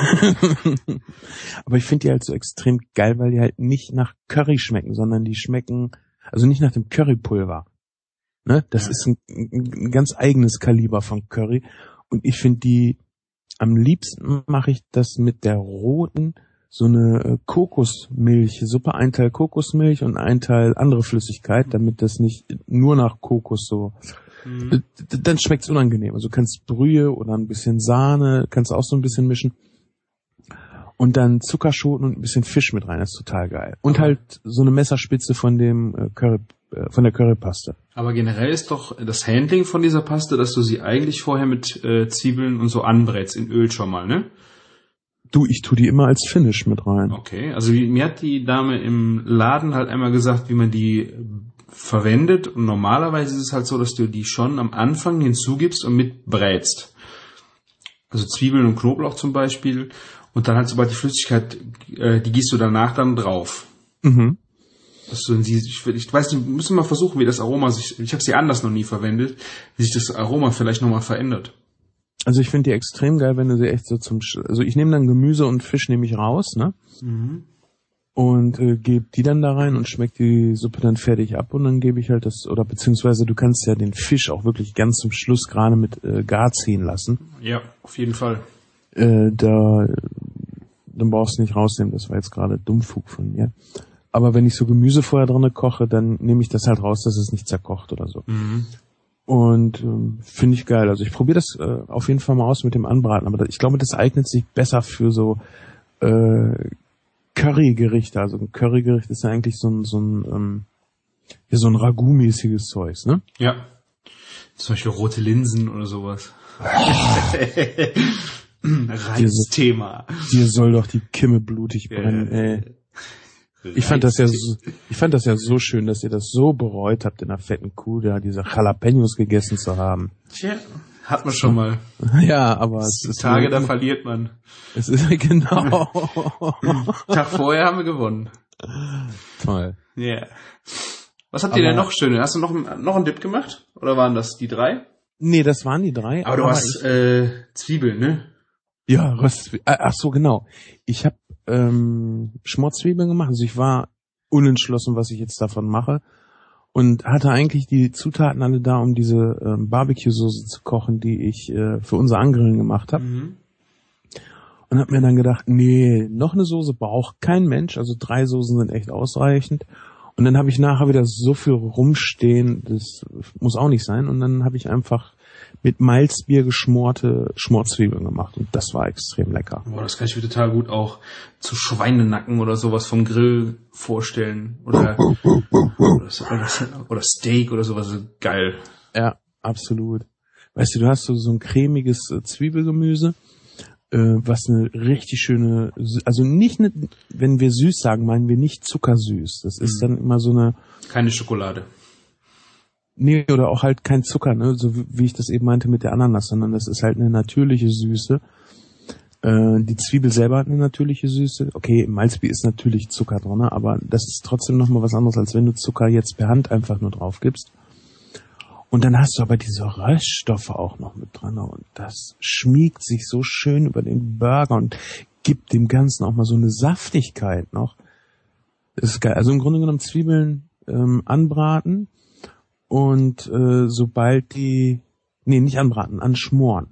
Aber ich finde die halt so extrem geil, weil die halt nicht nach Curry schmecken, sondern die schmecken, also nicht nach dem Currypulver. Ne? Das ja. ist ein, ein ganz eigenes Kaliber von Curry. Und ich finde die, am liebsten mache ich das mit der roten, so eine Kokosmilchsuppe, ein Teil Kokosmilch und ein Teil andere Flüssigkeit, damit das nicht nur nach Kokos so, mhm. dann schmeckt's unangenehm. Also du kannst Brühe oder ein bisschen Sahne, kannst auch so ein bisschen mischen und dann Zuckerschoten und ein bisschen Fisch mit rein, das ist total geil. Und halt so eine Messerspitze von dem Curry, äh, von der Currypaste. Aber generell ist doch das Handling von dieser Paste, dass du sie eigentlich vorher mit äh, Zwiebeln und so anbrätst in Öl schon mal, ne? Du, ich tu die immer als Finish mit rein. Okay, also wie, mir hat die Dame im Laden halt einmal gesagt, wie man die verwendet. Und normalerweise ist es halt so, dass du die schon am Anfang hinzugibst und mitbrätst. Also Zwiebeln und Knoblauch zum Beispiel. Und dann halt, sobald die Flüssigkeit, äh, die gießt du danach dann drauf. Mhm. Dass du sie, ich, ich weiß nicht, müssen wir mal versuchen, wie das Aroma sich, ich habe sie anders noch nie verwendet, wie sich das Aroma vielleicht nochmal verändert. Also ich finde die extrem geil, wenn du sie echt so zum, Sch- also ich nehme dann Gemüse und Fisch nehme ich raus, ne? Mhm. Und äh, gebe die dann da rein und schmeckt die Suppe dann fertig ab und dann gebe ich halt das, oder beziehungsweise du kannst ja den Fisch auch wirklich ganz zum Schluss gerade mit äh, gar ziehen lassen. Ja, auf jeden Fall. Äh, da, dann brauchst du nicht rausnehmen, das war jetzt gerade Dummfug von mir. Aber wenn ich so Gemüse vorher drinne koche, dann nehme ich das halt raus, dass es nicht zerkocht oder so. Mhm. Und ähm, finde ich geil. Also ich probiere das äh, auf jeden Fall mal aus mit dem Anbraten. Aber das, ich glaube, das eignet sich besser für so äh, Currygerichte. Also ein Currygericht ist ja eigentlich so ein so ein ähm, ja, so ein Ragout-mäßiges Zeugs, ne? Ja. Zum Beispiel rote Linsen oder sowas. Reizthema. Dir soll doch die Kimme blutig brennen, Äh, ey. Ich fand das ja so, ich fand das ja so schön, dass ihr das so bereut habt, in einer fetten Kuh da diese Jalapenos gegessen zu haben. Tja, hat man schon mal. Ja, aber es ist Tage, nur- da verliert man. Es ist genau. Tag vorher haben wir gewonnen. Toll. Ja. Yeah. Was habt ihr denn Aber- noch Schönes? Hast du noch, noch einen Dip gemacht? Oder waren das die drei? Nee, das waren die drei. Aber du hast ich, äh, Zwiebeln, ne? ja, Röstzwiebeln. Ach so, genau. Ich habe ähm, Schmorzwiebeln gemacht. Also ich war unentschlossen, was ich jetzt davon mache. Und hatte eigentlich die Zutaten alle da, um diese ähm, Barbecue-Soße zu kochen, die ich äh, für unser Angrillen gemacht habe. Mhm. Und habe mir dann gedacht, nee, noch eine Soße braucht kein Mensch. Also drei Soßen sind echt ausreichend. Und dann habe ich nachher wieder so viel rumstehen, das muss auch nicht sein. Und dann habe ich einfach mit Malzbier geschmorte Schmorzwiebeln gemacht. Und das war extrem lecker. Boah, das kann ich mir total gut auch zu Schweinenacken oder sowas vom Grill vorstellen. Oder, oder, so- oder, oder Steak oder sowas. Geil. Ja, absolut. Weißt du, du hast so, so ein cremiges äh, Zwiebelgemüse, äh, was eine richtig schöne, Sü- also nicht, eine, wenn wir süß sagen, meinen wir nicht zuckersüß. Das ist dann immer so eine, Keine Schokolade. nee, oder auch halt kein Zucker, ne, so wie wie ich das eben meinte mit der Ananas, sondern das ist halt eine natürliche Süße. Äh, die Zwiebel selber hat eine natürliche Süße. Okay, im Malzbier ist natürlich Zucker drin, aber das ist trotzdem nochmal was anderes, als wenn du Zucker jetzt per Hand einfach nur drauf gibst. Und dann hast du aber diese Röststoffe auch noch mit drin und das schmiegt sich so schön über den Burger und gibt dem Ganzen auch mal so eine Saftigkeit noch. Das ist geil. Also im Grunde genommen Zwiebeln ähm, anbraten und äh, sobald die, nee, nicht anbraten, anschmoren.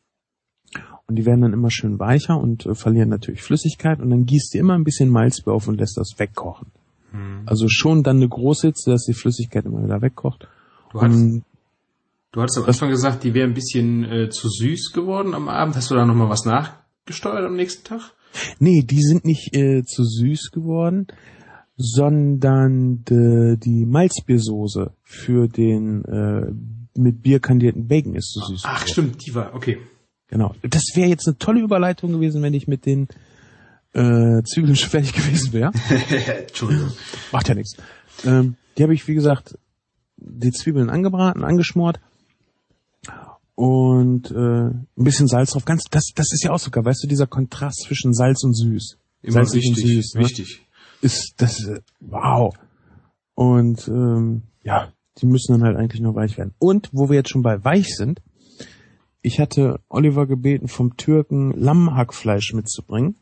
Und die werden dann immer schön weicher und äh, verlieren natürlich Flüssigkeit und dann gießt du immer ein bisschen Malzbier auf und lässt das wegkochen. Hm. Also schon dann eine Großhitze, dass die Flüssigkeit immer wieder wegkocht. Du hast, Und du hast am Anfang gesagt, die wäre ein bisschen äh, zu süß geworden am Abend. Hast du da nochmal was nachgesteuert am nächsten Tag? nee, die sind nicht äh, zu süß geworden, sondern de, die Malzbiersoße für den äh, mit Bier kandierten Bacon ist zu süß Ach, geworden. stimmt, die war, okay. Genau. Das wäre jetzt eine tolle Überleitung gewesen, wenn ich mit den äh, Zwiebeln schon fertig gewesen wäre. Entschuldigung. Macht ja nichts. Ähm, die habe ich, wie gesagt, die Zwiebeln angebraten, angeschmort und äh, ein bisschen Salz drauf. Ganz, das, das ist ja auch sogar, weißt du, dieser Kontrast zwischen Salz und süß. Immer Salzig wichtig, und süß, ne? wichtig. Ist das äh, wow. Und ähm, ja, die müssen dann halt eigentlich noch weich werden. Und wo wir jetzt schon bei weich sind, ich hatte Oliver gebeten, vom Türken Lammhackfleisch mitzubringen.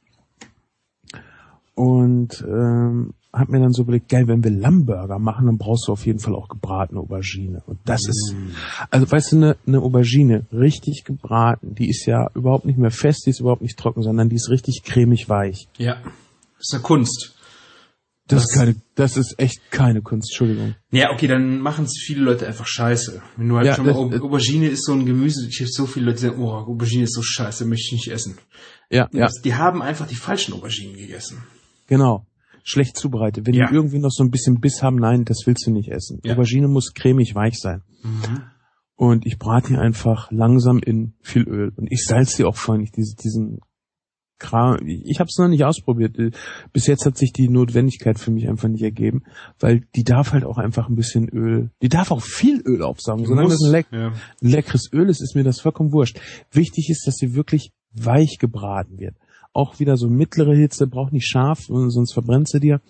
Und ähm, hab mir dann so überlegt, geil, wenn wir Lammburger machen, dann brauchst du auf jeden Fall auch gebratene Aubergine. Und das ist, also weißt du, eine, eine Aubergine richtig gebraten, die ist ja überhaupt nicht mehr fest, die ist überhaupt nicht trocken, sondern die ist richtig cremig weich. Ja, das ist eine Kunst. Das, Das- ist keine, das ist echt keine Kunst, Entschuldigung. Ja, okay, dann machen es viele Leute einfach scheiße. Wenn du halt Ja, schon mal, das- Au- Aubergine ist so ein Gemüse, ich habe so viele Leute, die sagen, oh, Aubergine ist so scheiße, möchte ich nicht essen. Ja, ja, Das, die haben einfach die falschen Auberginen gegessen. genau. schlecht zubereitet. Wenn Ja. die irgendwie noch so ein bisschen Biss haben, nein, das willst du nicht essen. Ja. Aubergine muss cremig weich sein. Mhm. Und ich brate die einfach langsam in viel Öl. Und ich salze die auch vorher nicht, diese, diesen Kram. Ich habe es noch nicht ausprobiert. Bis jetzt hat sich die Notwendigkeit für mich einfach nicht ergeben, weil die darf halt auch einfach ein bisschen Öl, die darf auch viel Öl aufsaugen. Solange Muss, das ein, leck, ja. ein leckeres Öl ist, ist mir das vollkommen wurscht. Wichtig ist, dass sie wirklich weich gebraten wird. Auch wieder so mittlere Hitze, braucht nicht scharf, sonst verbrennt sie dir.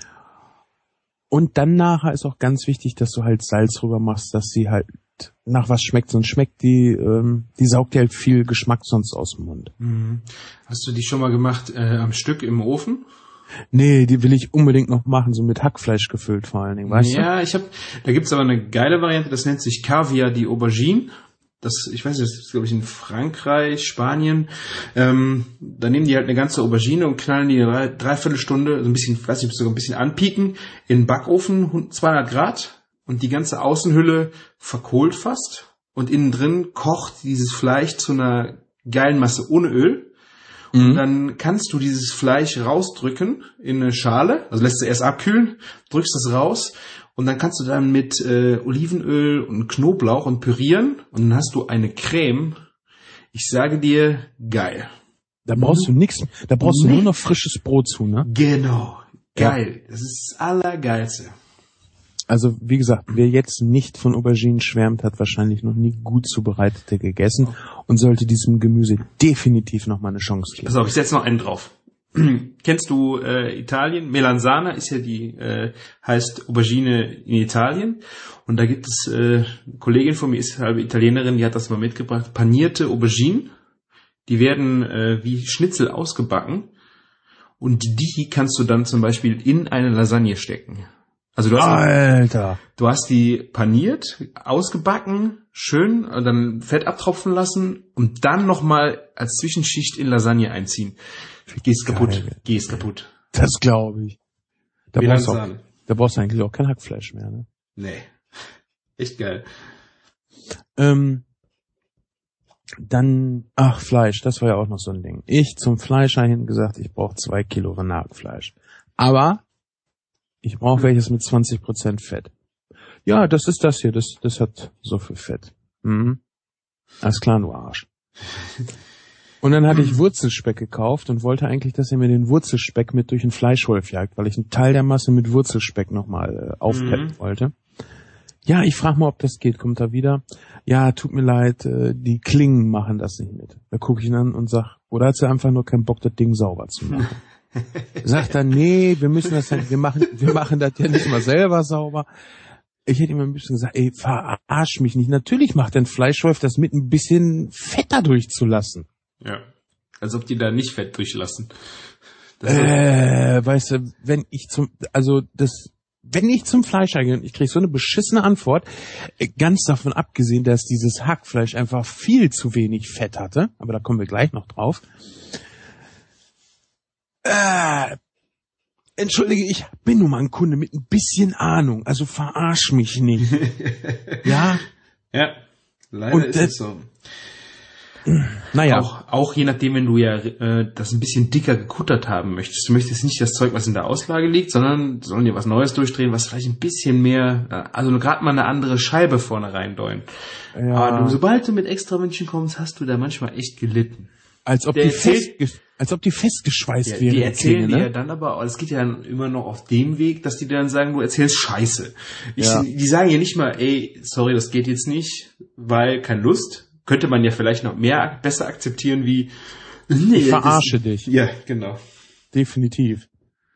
Und dann nachher ist auch ganz wichtig, dass du halt Salz rüber machst, dass sie halt nach was schmeckt. Sonst schmeckt die, ähm, die saugt ja halt viel Geschmack sonst aus dem Mund. Mhm. Hast du die schon mal gemacht äh, am Stück im Ofen? Nee, die will ich unbedingt noch machen, so mit Hackfleisch gefüllt vor allen Dingen, weißt ja, ich habe, da gibt's aber eine geile Variante, das nennt sich Caviar die Aubergine. Das, ich weiß nicht, das ist, glaube ich, in Frankreich, Spanien. Ähm, da nehmen die halt eine ganze Aubergine und knallen die eine drei, dreiviertel Stunde, so ein bisschen, weiß nicht, sogar ein bisschen anpieken, in den Backofen, zweihundert Grad, und die ganze Außenhülle verkohlt fast. Und innen drin kocht dieses Fleisch zu einer geilen Masse ohne Öl. du? Und Mhm. dann kannst du dieses Fleisch rausdrücken in eine Schale, also lässt es erst abkühlen, drückst es raus und dann kannst du dann mit äh, Olivenöl und Knoblauch und pürieren und dann hast du eine Creme. Ich sage dir, geil. Da brauchst du nichts, da brauchst du Nee. nur noch frisches Brot zu, ne? Genau. Geil. Das ist das Allergeilste. Also, wie gesagt, wer jetzt nicht von Auberginen schwärmt, hat wahrscheinlich noch nie gut zubereitete gegessen und sollte diesem Gemüse definitiv noch mal eine Chance geben. Pass auf, ich setze noch einen drauf. Kennst du äh, Italien? Melanzana ist ja die, äh, heißt Aubergine in Italien. Und da gibt es, äh, eine Kollegin von mir ist halbe Italienerin, die hat das mal mitgebracht. Panierte Auberginen. Die werden äh, wie Schnitzel ausgebacken. Und die kannst du dann zum Beispiel in eine Lasagne stecken. Also du hast, Alter! du hast die paniert, ausgebacken, schön, und dann Fett abtropfen lassen und dann nochmal als Zwischenschicht in Lasagne einziehen. Gehst kaputt, Geil. gehst kaputt. Das glaube ich. Da brauchst, du auch, Melanzane. da brauchst du eigentlich auch kein Hackfleisch mehr, ne? Nee. Echt geil. Ähm, dann, ach, Fleisch, das war ja auch noch so ein Ding. Ich zum Fleischer hin gesagt, ich brauche zwei Kilo Renatfleisch. Aber ich brauche welches mit zwanzig Prozent Fett. Ja, das ist das hier, das, das hat so viel Fett. Mhm. Alles klar, du Arsch. Und dann hatte ich Wurzelspeck gekauft und wollte eigentlich, dass er mir den Wurzelspeck mit durch den Fleischwolf jagt, weil ich einen Teil der Masse mit Wurzelspeck nochmal äh, aufpeppen Mhm. wollte. Ja, ich frage mal, ob das geht. Kommt da wieder? Ja, tut mir leid, äh, die Klingen machen das nicht mit. Da gucke ich ihn an und sag, oder hat sie einfach nur keinen Bock, das Ding sauber zu machen? Sagt er, nee, wir müssen das halt, wir machen, wir machen das ja nicht mal selber sauber. Ich hätte ihm ein bisschen gesagt, ey, verarsch mich nicht. Natürlich macht ein Fleischwolf das mit ein bisschen Fett da durchzulassen. Ja. Als ob die da nicht Fett durchlassen. Das Äh, weißt du, wenn ich zum, also das, wenn ich zum Fleischer gehe und ich kriege so eine beschissene Antwort, äh, ganz davon abgesehen, dass dieses Hackfleisch einfach viel zu wenig Fett hatte, aber da kommen wir gleich noch drauf. Äh, entschuldige, ich bin nun mal ein Kunde mit ein bisschen Ahnung, also verarsch mich nicht. Ja, ja, leider Und ist das- es so. naja. Auch, auch je nachdem, wenn du ja äh, das ein bisschen dicker gekuttert haben möchtest. Du möchtest nicht das Zeug, was in der Auslage liegt, sondern sollen dir was Neues durchdrehen, was vielleicht ein bisschen mehr, äh, also nur gerade mal eine andere Scheibe vorne reindeuen. Ja. Aber du, sobald du mit extra München kommst, hast du da manchmal echt gelitten. Als ob Der die erzählt- fest, als ob die festgeschweißt Ja, wäre. die die erzählen Klinge, dir ja ne? dann aber, es geht ja immer noch auf dem Weg, dass die dann sagen, du erzählst Scheiße. Ich, Ja. Die sagen ja nicht mal, ey, sorry, das geht jetzt nicht, weil keine Lust. Könnte man ja vielleicht noch mehr besser akzeptieren wie, nee, Ich verarsche dich. Ja, genau. Definitiv.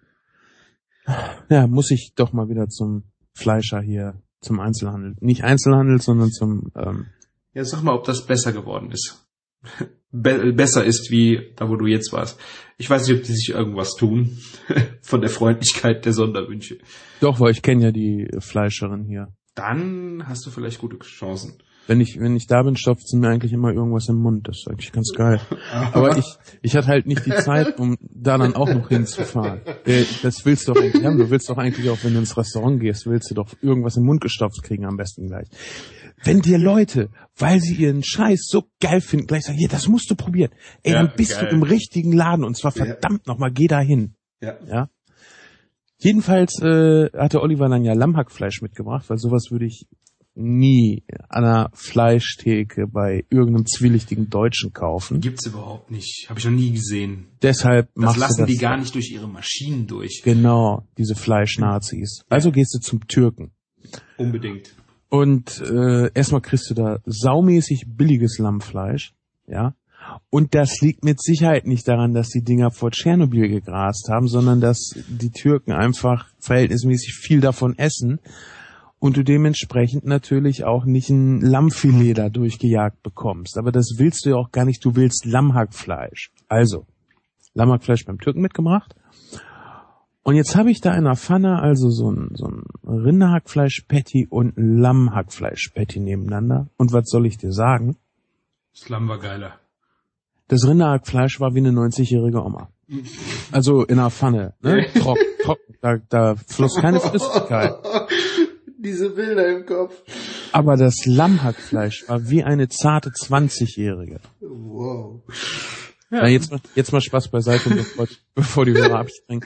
Ja, muss ich doch mal wieder zum Fleischer hier, zum Einzelhandel. Nicht Einzelhandel, sondern zum, ähm, Ja, sag mal, ob das besser geworden ist. Be- besser ist, wie da, wo du jetzt warst. Ich weiß nicht, ob die sich irgendwas tun von der Freundlichkeit der Sonderwünsche. doch, weil ich kenne ja die Fleischerin hier. Dann hast du vielleicht gute Chancen. Wenn ich, wenn ich da bin, stopft sie mir eigentlich immer irgendwas im Mund. Das ist eigentlich ganz geil. Aber ich, ich hatte halt nicht die Zeit, um da dann auch noch hinzufahren. Äh, Das willst du doch eigentlich haben. Du willst doch eigentlich auch, wenn du ins Restaurant gehst, willst du doch irgendwas im Mund gestopft kriegen, am besten gleich. Wenn dir Leute, weil sie ihren Scheiß so geil finden, gleich sagen, hier, das musst du probieren. Ey, Ja, dann bist geil. du im richtigen Laden und zwar Ja. verdammt nochmal, geh da hin. Ja. Ja. Jedenfalls äh, hatte Oliver dann ja Lammhackfleisch mitgebracht, weil sowas würde ich nie an einer Fleischtheke bei irgendeinem zwielichtigen Deutschen kaufen. Gibt's überhaupt nicht. Habe ich noch nie gesehen. Deshalb Das machst lassen du das die gar nicht durch ihre Maschinen durch. Genau, diese Fleischnazis. Also gehst du zum Türken. Unbedingt. Und äh, erstmal kriegst du da saumäßig billiges Lammfleisch, ja. Und das liegt mit Sicherheit nicht daran, dass die Dinger vor Tschernobyl gegrast haben, sondern dass die Türken einfach verhältnismäßig viel davon essen und du dementsprechend natürlich auch nicht ein Lammfilet da durchgejagt bekommst. Aber das willst du ja auch gar nicht, du willst Lammhackfleisch. Also, Lammhackfleisch beim Türken mitgebracht. Und jetzt habe ich da in der Pfanne also so ein, so ein Rinderhackfleisch-Patty und ein Lammhackfleisch-Patty nebeneinander. Und was soll ich dir sagen? Das Lamm war geiler. Das Rinderhackfleisch war wie eine neunzigjährige Oma. Also in der Pfanne, ne? Trocken, trocken. Da, da floss keine Flüssigkeit. Diese Bilder im Kopf. Aber das Lammhackfleisch war wie eine zarte zwanzigjährige. Wow. Ja. Na, jetzt, mal, jetzt mal Spaß beiseite, bevor, bevor die Hörer abspringen.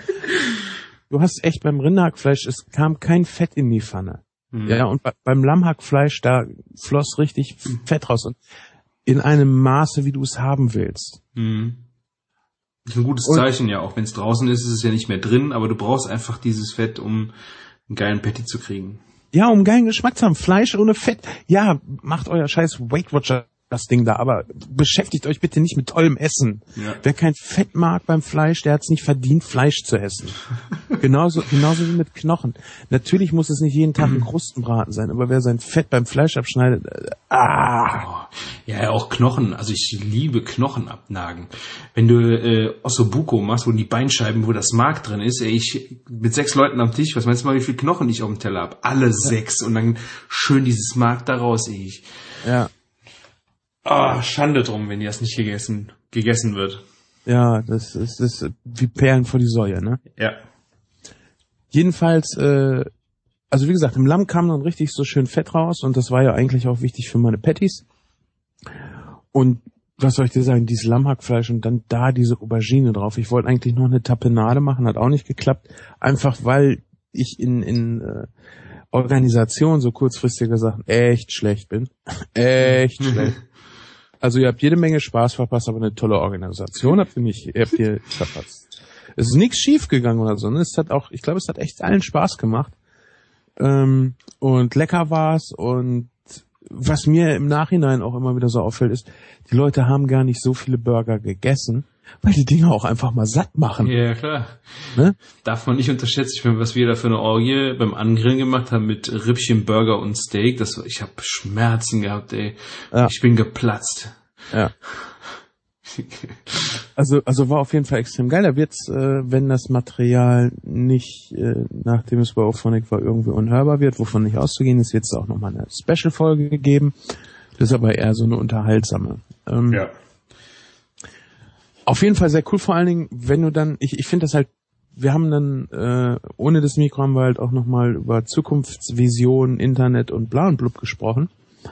Du hast echt beim Rinderhackfleisch, es kam kein Fett in die Pfanne. Mhm. Ja, und bei, beim Lammhackfleisch, da floss richtig Fett raus. Und in einem Maße, wie du es haben willst. Mhm. Das ist ein gutes und, Zeichen, ja. Auch wenn es draußen ist, ist es ja nicht mehr drin, aber du brauchst einfach dieses Fett, um einen geilen Patty zu kriegen. Ja, um geilen Geschmack zu haben. Fleisch ohne Fett. Ja, macht euer scheiß Weight Watcher das Ding da, aber beschäftigt euch bitte nicht mit tollem Essen. Ja. Wer kein Fett mag beim Fleisch, der hat es nicht verdient, Fleisch zu essen. genauso, genauso wie mit Knochen. Natürlich muss es nicht jeden Tag ein Krustenbraten sein, aber wer sein Fett beim Fleisch abschneidet, äh, ah. Ja, auch Knochen. Also ich liebe Knochen abnagen. Wenn du äh, Ossobuco machst, wo die Beinscheiben, wo das Mark drin ist, ey, ich mit sechs Leuten am Tisch, was meinst du mal, wie viel Knochen ich auf dem Teller habe? Alle sechs. Und dann schön dieses Mark da raus, ey. Ich. Ja. Ah, oh, Schande drum, wenn das nicht gegessen, gegessen wird. Ja, das ist, das ist wie Perlen vor die Säue, ne? Ja. Jedenfalls, äh, also wie gesagt, im Lamm kam dann richtig so schön Fett raus und das war ja eigentlich auch wichtig für meine Patties. Und was soll ich dir sagen, dieses Lammhackfleisch und dann da diese Aubergine drauf. Ich wollte eigentlich noch eine Tapenade machen, hat auch nicht geklappt. Einfach weil ich in, in äh, Organisation so kurzfristiger Sachen echt schlecht bin. echt schlecht. Also ihr habt jede Menge Spaß verpasst, aber eine tolle Organisation habt ihr nicht, ihr habt ihr verpasst. Es ist nichts schief gegangen oder so, ne? Es hat auch, ich glaube, es hat echt allen Spaß gemacht. Ähm, und lecker war's und was mir im Nachhinein auch immer wieder so auffällt, ist, die Leute haben gar nicht so viele Burger gegessen, weil die Dinge auch einfach mal satt machen. Ja, klar. Ne? Darf man nicht unterschätzen, ich meine, was wir da für eine Orgie beim Angrillen gemacht haben mit Rippchen, Burger und Steak, das, ich habe Schmerzen gehabt, ey. Ja. Ich bin geplatzt. Ja. Also, also war auf jeden Fall extrem geil. Da wird's, äh, wenn das Material nicht, äh, nachdem es bei Auphonic war, irgendwie unhörbar wird, wovon nicht auszugehen ist, wird es auch nochmal eine Special-Folge gegeben. Das ist aber eher so eine unterhaltsame. Ähm, ja. Auf jeden Fall sehr cool, vor allen Dingen, wenn du dann, ich, ich finde das halt, wir haben dann, äh, ohne das Mikro haben wir halt auch nochmal über Zukunftsvisionen, Internet und bla und blub gesprochen.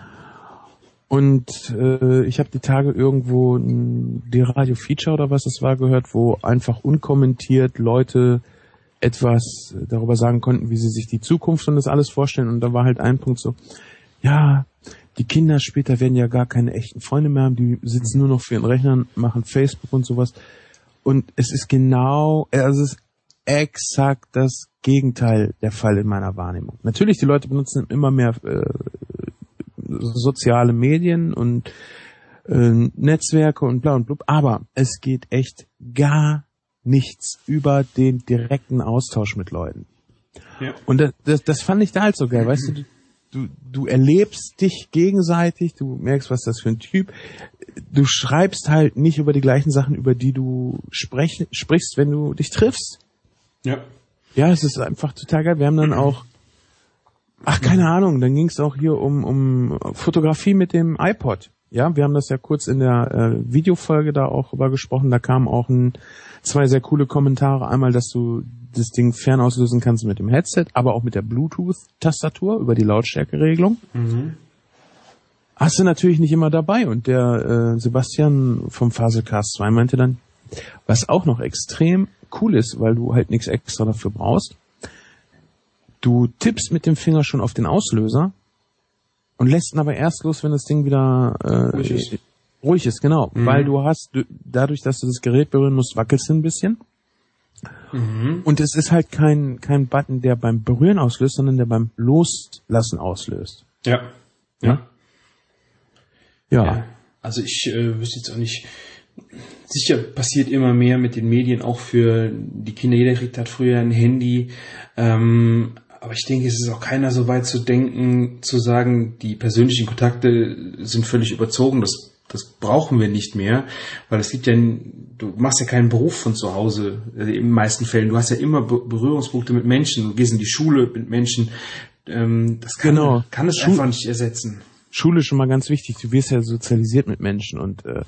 Und äh, ich habe die Tage irgendwo ein, die Radio-Feature oder was es war gehört, wo einfach unkommentiert Leute etwas darüber sagen konnten, wie sie sich die Zukunft und das alles vorstellen. Und da war halt ein Punkt so, ja, die Kinder später werden ja gar keine echten Freunde mehr haben, die sitzen nur noch für ihren Rechnern, machen Facebook und sowas. Und es ist genau, also es ist exakt das Gegenteil der Fall in meiner Wahrnehmung. Natürlich, die Leute benutzen immer mehr äh, soziale Medien und äh, Netzwerke und bla und blub, aber es geht echt gar nichts über den direkten Austausch mit Leuten. Ja. Und das, das, das fand ich da halt so geil, weißt du, du, du erlebst dich gegenseitig, du merkst, was das für ein Typ, du schreibst halt nicht über die gleichen Sachen, über die du sprech, sprichst, wenn du dich triffst. Ja. Ja, es ist einfach total geil. Wir haben dann auch Ach, keine Ahnung, dann ging es auch hier um, um Fotografie mit dem iPod. Ja, wir haben das ja kurz in der äh, Videofolge da auch über gesprochen. Da kamen auch ein, zwei sehr coole Kommentare. Einmal, dass du das Ding fern auslösen kannst mit dem Headset, aber auch mit der Bluetooth-Tastatur über die Lautstärkeregelung. Mhm. Hast du natürlich nicht immer dabei. Und der äh, Sebastian vom Faselcast zwei meinte dann, was auch noch extrem cool ist, weil du halt nichts extra dafür brauchst, Du tippst mit dem Finger schon auf den Auslöser und lässt ihn aber erst los, wenn das Ding wieder äh, ruhig ist. Ruhig ist, genau. Mhm. Weil du hast, du, dadurch, dass du das Gerät berühren musst, wackelst du ein bisschen. Mhm. Und es ist halt kein, kein Button, der beim Berühren auslöst, sondern der beim Loslassen auslöst. Ja. Ja. Ja. ja. Also ich äh, wüsste jetzt auch nicht, sicher passiert immer mehr mit den Medien, auch für die Kinder. Jeder kriegt halt früher ein Handy. Ähm, aber ich denke, es ist auch keiner so weit zu denken, zu sagen, die persönlichen Kontakte sind völlig überzogen. Das, das brauchen wir nicht mehr, weil es gibt ja, du machst ja keinen Beruf von zu Hause, in den meisten Fällen. Du hast ja immer Berührungspunkte mit Menschen. Du gehst in die Schule mit Menschen. Ähm, das kann, genau. kann es Schu- einfach nicht ersetzen. Schule ist schon mal ganz wichtig. Du wirst ja sozialisiert mit Menschen und äh,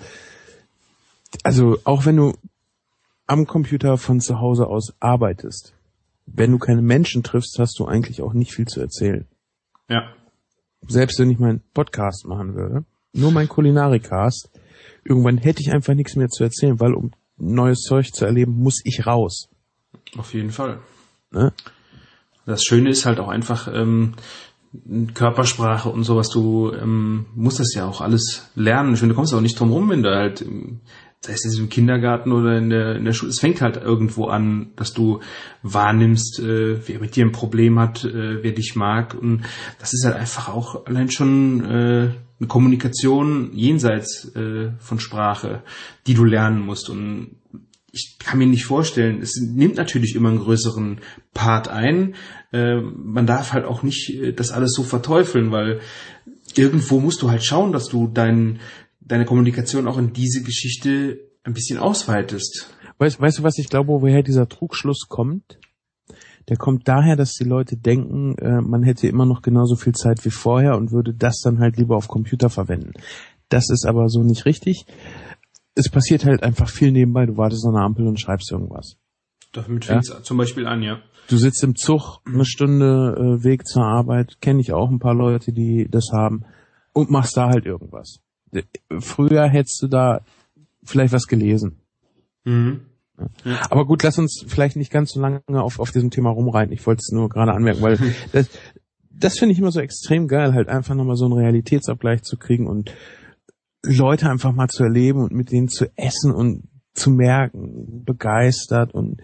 also auch wenn du am Computer von zu Hause aus arbeitest, wenn du keine Menschen triffst, hast du eigentlich auch nicht viel zu erzählen. Ja. Selbst wenn ich meinen Podcast machen würde, nur mein Kulinarikast, irgendwann hätte ich einfach nichts mehr zu erzählen, weil um neues Zeug zu erleben, muss ich raus. Auf jeden Fall. Ne? Das Schöne ist halt auch einfach ähm, Körpersprache und sowas. Du ähm, musst das ja auch alles lernen. Ich finde, du kommst auch nicht drum rum, wenn du halt, sei es im Kindergarten oder in der, in der Schule, es fängt halt irgendwo an, dass du wahrnimmst, äh, wer mit dir ein Problem hat, äh, wer dich mag. Und das ist halt einfach auch allein schon äh, eine Kommunikation jenseits äh, von Sprache, die du lernen musst. Und ich kann mir nicht vorstellen, es nimmt natürlich immer einen größeren Part ein. Äh, man darf halt auch nicht äh, das alles so verteufeln, weil irgendwo musst du halt schauen, dass du dein, deine Kommunikation auch in diese Geschichte ein bisschen ausweitest. Weißt, weißt du, was ich glaube, woher dieser Trugschluss kommt? Der kommt daher, dass die Leute denken, äh, man hätte immer noch genauso viel Zeit wie vorher und würde das dann halt lieber auf Computer verwenden. Das ist aber so nicht richtig. Es passiert halt einfach viel nebenbei. Du wartest an der Ampel und schreibst irgendwas. Damit fängt es zum Beispiel an, ja. Du sitzt im Zug, eine Stunde äh, Weg zur Arbeit, kenne ich auch ein paar Leute, die das haben, und machst da halt irgendwas. Früher hättest du da vielleicht was gelesen. Mhm. Ja. Aber gut, lass uns vielleicht nicht ganz so lange auf, auf diesem Thema rumreiten. Ich wollte es nur gerade anmerken, weil das, das finde ich immer so extrem geil, halt einfach nochmal so einen Realitätsabgleich zu kriegen und Leute einfach mal zu erleben und mit denen zu essen und zu merken, begeistert. Und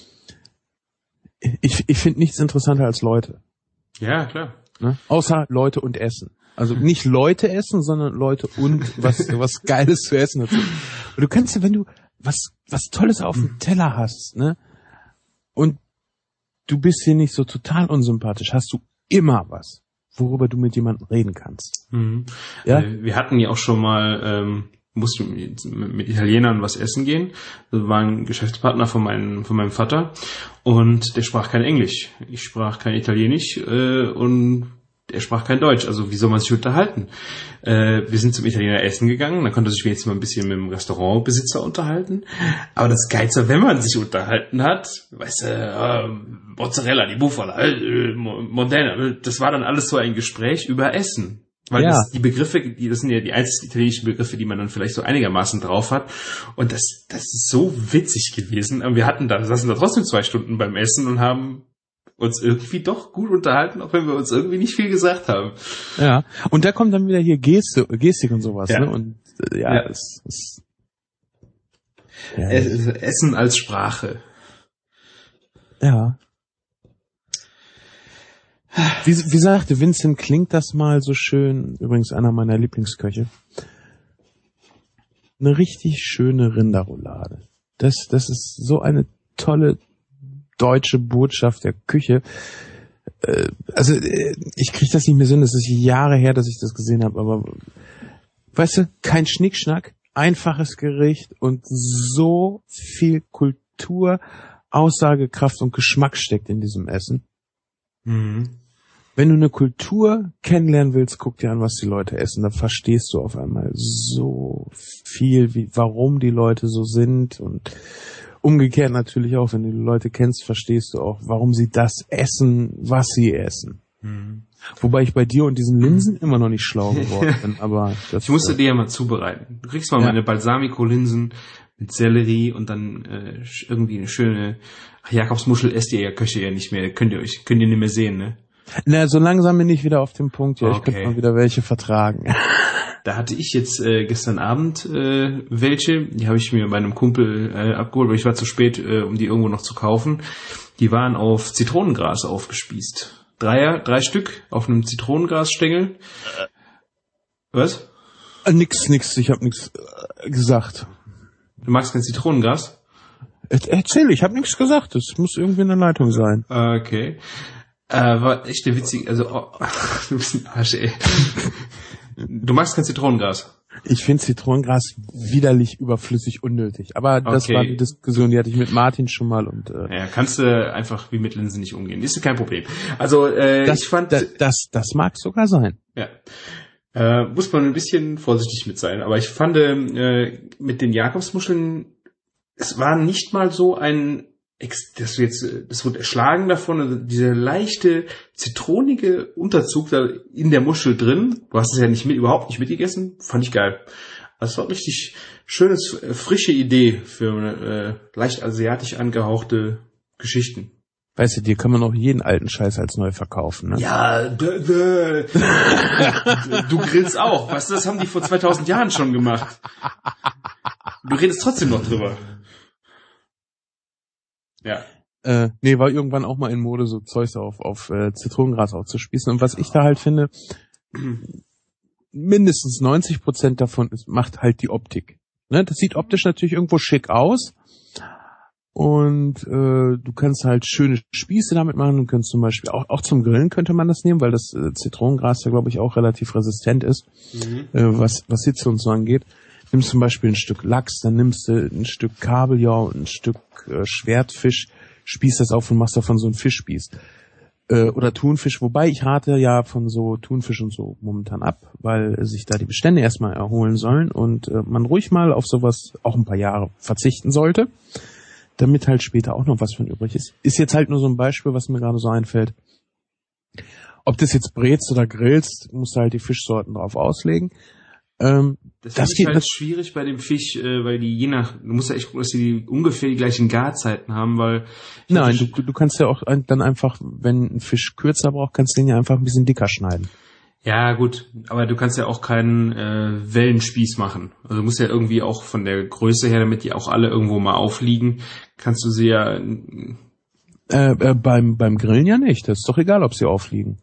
ich, ich finde nichts interessanter als Leute. Ja, klar. Ne? Außer Leute und Essen. Also nicht Leute essen, sondern Leute und was, was Geiles zu essen dazu. Und du kannst ja, wenn du was, was Tolles auf dem Teller hast, ne, und du bist hier nicht so total unsympathisch, hast du immer was, worüber du mit jemandem reden kannst. Mhm. Ja? Äh, wir hatten ja auch schon mal, ähm, mussten mit, mit Italienern was essen gehen. Das war ein Geschäftspartner von meinem, von meinem Vater und der sprach kein Englisch. Ich sprach kein Italienisch äh, und er sprach kein Deutsch. Also wie soll man sich unterhalten? Äh, wir sind zum Italiener essen gegangen, dann konnte er sich wenigstens mal ein bisschen mit dem Restaurantbesitzer unterhalten. Aber das Geilste, wenn man sich unterhalten hat, weißt du, äh, Mozzarella, die Bufala, äh, Modena, das war dann alles so ein Gespräch über Essen. Weil ja. das, die Begriffe, die, das sind ja die einzigen italienischen Begriffe, die man dann vielleicht so einigermaßen drauf hat. Und das, das ist so witzig gewesen. Aber wir hatten da, saßen da trotzdem zwei Stunden beim Essen und haben uns irgendwie doch gut unterhalten, auch wenn wir uns irgendwie nicht viel gesagt haben. Ja, und da kommt dann wieder hier Geste, Gestik und sowas, ja. ne? Und äh, ja, ja. Es, es, ja, es, Essen als Sprache. Ja. Wie, wie sagte Vincent, klingt das mal so schön, übrigens einer meiner Lieblingsköche. Eine richtig schöne Rinderroulade. Das, das ist so eine tolle deutsche Botschaft der Küche. Äh, also äh, ich kriege das nicht mehr Sinn, das ist Jahre her, dass ich das gesehen habe, aber weißt du, kein Schnickschnack, einfaches Gericht und so viel Kultur, Aussagekraft und Geschmack steckt in diesem Essen. Mhm. Wenn du eine Kultur kennenlernen willst, guck dir an, was die Leute essen. Da verstehst du auf einmal so viel, wie, warum die Leute so sind. Und umgekehrt natürlich auch, wenn du die Leute kennst, verstehst du auch, warum sie das essen, was sie essen. Mhm. Wobei ich bei dir und diesen Linsen immer noch nicht schlau geworden bin. Aber das ich musste dir ja mal zubereiten. Du kriegst mal ja. meine Balsamico-Linsen mit Sellerie und dann äh, irgendwie eine schöne Ach, Jakobsmuschel esst ihr ja Köche ja nicht mehr, könnt ihr euch könnt ihr nicht mehr sehen, ne? Na, so langsam bin ich wieder auf dem Punkt, ja, Okay. ich könnte mal wieder welche vertragen. Da hatte ich jetzt äh, gestern Abend äh, welche, die habe ich mir bei einem Kumpel äh, abgeholt, aber ich war zu spät, äh, um die irgendwo noch zu kaufen. Die waren auf Zitronengras aufgespießt. Dreier, drei Stück auf einem Zitronengrasstängel. Was? Äh, nix, nix, ich habe nix äh, gesagt. Du magst kein Zitronengras? Er, erzähl, ich habe nichts gesagt, es muss irgendwie in der Leitung sein. Okay. Äh, war echt eine witzige, also oh, du bist ein Arsch, ey. Du magst kein Zitronengras? Ich finde Zitronengras widerlich überflüssig unnötig. Aber das Okay. war die Diskussion, die hatte ich mit Martin schon mal und äh, Ja, kannst du einfach wie mit Linsen nicht umgehen. Ist kein Problem. Also äh, das, ich fand, das, das, das mag sogar sein. ja, äh, muss man ein bisschen vorsichtig mit sein. Aber ich fand äh, mit den Jakobsmuscheln, es war nicht mal so ein Ex- das wird jetzt, das wird erschlagen davon, also dieser leichte, zitronige Unterzug da in der Muschel drin. Du hast es ja nicht mit, überhaupt nicht mitgegessen. Fand ich geil. Also es war eine richtig schönes, äh, frische Idee für äh, leicht asiatisch angehauchte Geschichten. Weißt du, dir kann man auch jeden alten Scheiß als neu verkaufen, ne? Ja, dö, dö. Du grillst auch. Weißt du, das haben die vor zweitausend Jahren schon gemacht. Du redest trotzdem noch drüber. Ja. Äh, nee, war irgendwann auch mal in Mode, so Zeugs auf, auf äh, Zitronengras aufzuspießen. Und was ich da halt finde, mindestens neunzig Prozent davon ist, macht halt die Optik. Ne? Das sieht optisch natürlich irgendwo schick aus. Und äh, du kannst halt schöne Spieße damit machen. Du kannst zum Beispiel auch, auch zum Grillen könnte man das nehmen, weil das äh, Zitronengras ja, glaube ich, auch relativ resistent ist, Mhm. äh, was, was Hitze und so angeht. Nimmst zum Beispiel ein Stück Lachs, dann nimmst du ein Stück Kabeljau und ein Stück äh, Schwertfisch, spießt das auf und machst davon so einen Fischspieß. Äh, oder Thunfisch, wobei ich rate ja von so Thunfisch und so momentan ab, weil sich da die Bestände erstmal erholen sollen und äh, man ruhig mal auf sowas auch ein paar Jahre verzichten sollte, damit halt später auch noch was von übrig ist. Ist jetzt halt nur so ein Beispiel, was mir gerade so einfällt. Ob das jetzt brätst oder grillst, musst du halt die Fischsorten drauf auslegen. Ähm, Das, Das das geht ist halt nat- schwierig bei dem Fisch, äh, weil die je nach, du musst ja echt gucken, dass die ungefähr die gleichen Garzeiten haben, weil ich Nein, hatte- du, du kannst ja auch ein- dann einfach, wenn ein Fisch kürzer braucht, kannst du den ja einfach ein bisschen dicker schneiden. ja gut, aber du kannst ja auch keinen äh, Wellenspieß machen. Also du musst ja irgendwie auch von der Größe her, damit die auch alle irgendwo mal aufliegen, kannst du sie ja, Äh, äh, beim, beim Grillen ja nicht. Das ist doch egal, ob sie aufliegen.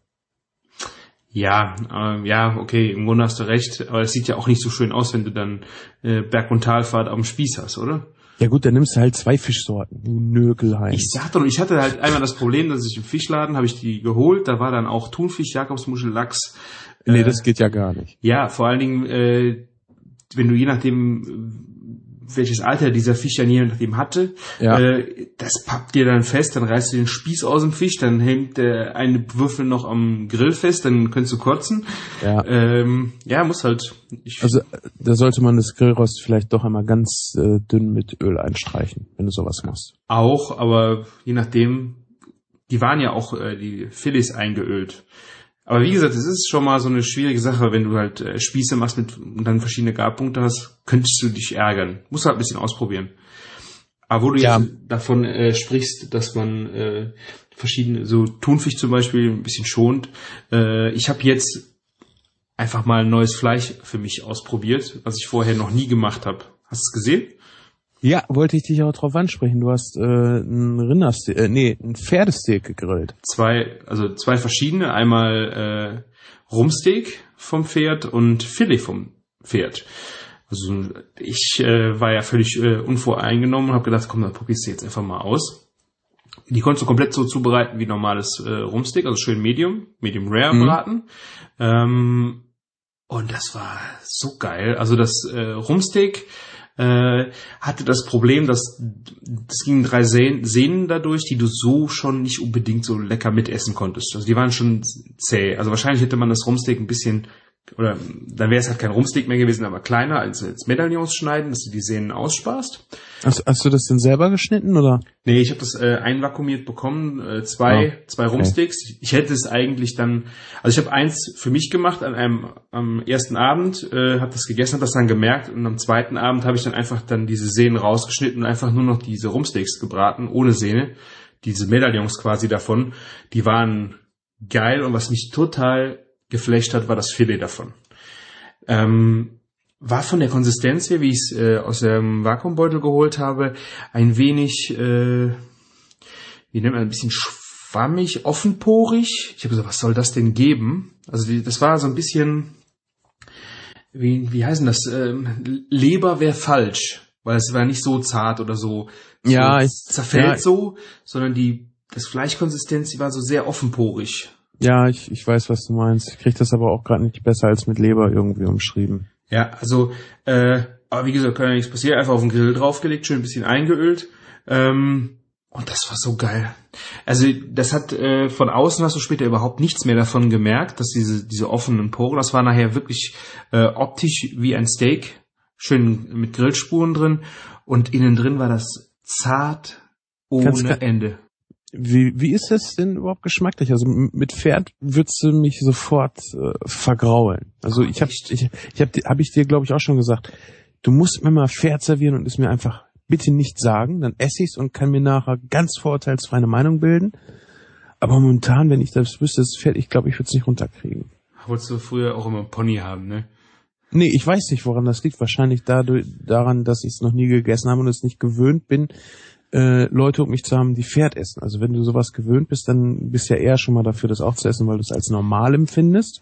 ja, äh, ja, okay, im Grunde hast du recht, aber es sieht ja auch nicht so schön aus, wenn du dann äh, Berg- und Talfahrt am Spieß hast, oder? Ja gut, dann nimmst du halt zwei Fischsorten. Du Nökelheim. Ich sag doch, ich hatte halt einmal das Problem, dass ich im Fischladen, habe ich die geholt, da war dann auch Thunfisch, Jakobsmuschel, Lachs. nee, äh, das geht ja gar nicht. Ja, vor allen Dingen, äh, wenn du je nachdem, welches Alter dieser Fisch dann je nachdem hatte, Ja. äh, das pappt dir dann fest, dann reißt du den Spieß aus dem Fisch, dann hängt der eine Würfel noch am Grill fest, dann könntest du kotzen. Ja. Ähm, ja, muss halt. Ich, Also äh, da sollte man das Grillrost vielleicht doch einmal ganz äh, dünn mit Öl einstreichen, wenn du sowas machst. auch, aber je nachdem, die waren ja auch äh, die Filets eingeölt. Aber wie gesagt, es ist schon mal so eine schwierige Sache, wenn du halt äh, Spieße machst mit und dann verschiedene Garpunkte hast, könntest du dich ärgern. Musst du halt ein bisschen ausprobieren. Aber wo du Ja. jetzt davon äh, sprichst, dass man äh, verschiedene, so Thunfisch zum Beispiel, ein bisschen schont. Äh, ich habe jetzt einfach mal ein neues Fleisch für mich ausprobiert, was ich vorher noch nie gemacht habe. Hast du es gesehen? Ja, wollte ich dich auch drauf ansprechen. Du hast äh, ein Rindersteak, äh, nee, ein Pferdesteak gegrillt. Zwei, also zwei verschiedene. Einmal äh, Rumsteak vom Pferd und Filet vom Pferd. Also ich äh, war ja völlig äh, unvoreingenommen und habe gedacht, komm, dann probierst du jetzt einfach mal aus. Die konntest du komplett so zubereiten wie normales äh, Rumsteak, also schön Medium, Medium Rare Mhm. braten. Ähm, und das war so geil. Also das äh, Rumsteak äh, hatte das Problem, dass es gingen drei Sehnen, Sehnen dadurch, die du so schon nicht unbedingt so lecker mitessen konntest. Also die waren schon zäh. Also wahrscheinlich hätte man das Rumsteak ein bisschen oder dann wäre es halt kein Rumpsteak mehr gewesen, aber kleiner als, als Medaillons schneiden, dass du die Sehnen aussparst. Hast, hast du das denn selber geschnitten, oder? Nee, ich habe das äh, einvakuumiert bekommen, äh, zwei, oh, zwei Rumpsteaks. Okay. Ich hätte es eigentlich dann, also ich habe eins für mich gemacht an einem am ersten Abend, äh, habe das gegessen, habe das dann gemerkt und am zweiten Abend habe ich dann einfach dann diese Sehnen rausgeschnitten und einfach nur noch diese Rumpsteaks gebraten, ohne Sehne. Diese Medaillons quasi davon, die waren geil und was mich total geflasht hat, war das Filet davon. Ähm, war von der Konsistenz her, wie ich es äh, aus dem Vakuumbeutel geholt habe, ein wenig, äh, wie nennt man, ein bisschen schwammig, offenporig. Ich habe gesagt, was soll das denn geben? Also die, das war so ein bisschen, wie, wie heißen das? Ähm, Leber wäre falsch, weil es war nicht so zart oder so, so ja, ich, zerfällt ja, so, sondern die das Fleischkonsistenz, die war so sehr offenporig. Ja, ich, ich weiß, was du meinst. Ich krieg das aber auch gerade nicht besser als mit Leber irgendwie umschrieben. Ja, also, äh, aber wie gesagt, kann ja nichts passieren. Einfach auf den Grill draufgelegt, schön ein bisschen eingeölt. Ähm, und das war so geil. Also, das hat, äh, von außen hast du später überhaupt nichts mehr davon gemerkt, dass diese, diese offenen Poren, das war nachher wirklich, äh, optisch wie ein Steak. Schön mit Grillspuren drin. Und innen drin war das zart ohne Kannst, Ende. Wie, wie ist das denn überhaupt geschmacklich? Also mit Pferd würdest du mich sofort äh, vergraulen. Also ich habe ich, ich hab, hab ich dir, glaube ich, auch schon gesagt, du musst mir mal Pferd servieren und es mir einfach bitte nicht sagen, dann esse ich's und kann mir nachher ganz vorurteilsfrei eine Meinung bilden. Aber momentan, wenn ich das wüsste, das Pferd, ich glaube, ich würde es nicht runterkriegen. Wolltest du früher auch immer einen Pony haben, ne? Nee, ich weiß nicht, woran das liegt. Wahrscheinlich dadurch, daran, dass ich es noch nie gegessen habe und es nicht gewöhnt bin, Äh, Leute um mich zu haben, die Pferd essen. Also wenn du sowas gewöhnt bist, dann bist du ja eher schon mal dafür, das auch zu essen, weil du es als normal empfindest.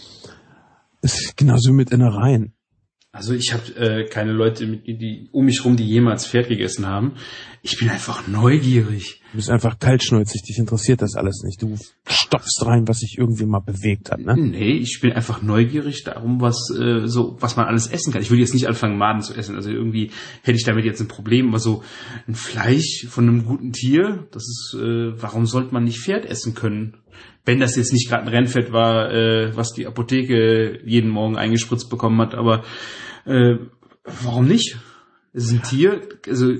Es ist genauso mit Innereien. Also ich habe äh, keine Leute mit, die um mich rum, die jemals Pferd gegessen haben. Ich bin einfach neugierig. Du bist einfach kaltschnäuzig, dich interessiert das alles nicht. Du stopfst rein, was sich irgendwie mal bewegt hat, ne? Nee, ich bin einfach neugierig darum, was äh, so was man alles essen kann. Ich will jetzt nicht anfangen, Maden zu essen. Also irgendwie hätte ich damit jetzt ein Problem. Aber so ein Fleisch von einem guten Tier, das ist, äh, warum sollte man nicht Pferd essen können? Wenn das jetzt nicht gerade ein Rennpferd war, äh, was die Apotheke jeden Morgen eingespritzt bekommen hat, aber äh, warum nicht? Es ist ein Tier, also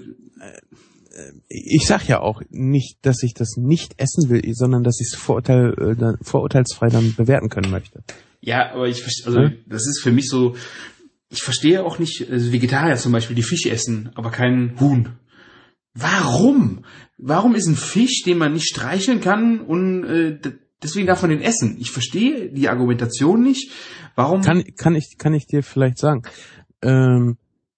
ich sag ja auch nicht, dass ich das nicht essen will, sondern dass ich es vorurteil, äh, dann, vorurteilsfrei dann bewerten können möchte. Ja, aber ich also hm? das ist für mich so, ich verstehe auch nicht, also Vegetarier zum Beispiel, die Fisch essen, aber kein Huhn. Warum? Warum ist ein Fisch, den man nicht streicheln kann und äh, deswegen darf man den essen? Ich verstehe die Argumentation nicht. Warum? Kann, kann ich, kann ich dir vielleicht sagen, ähm,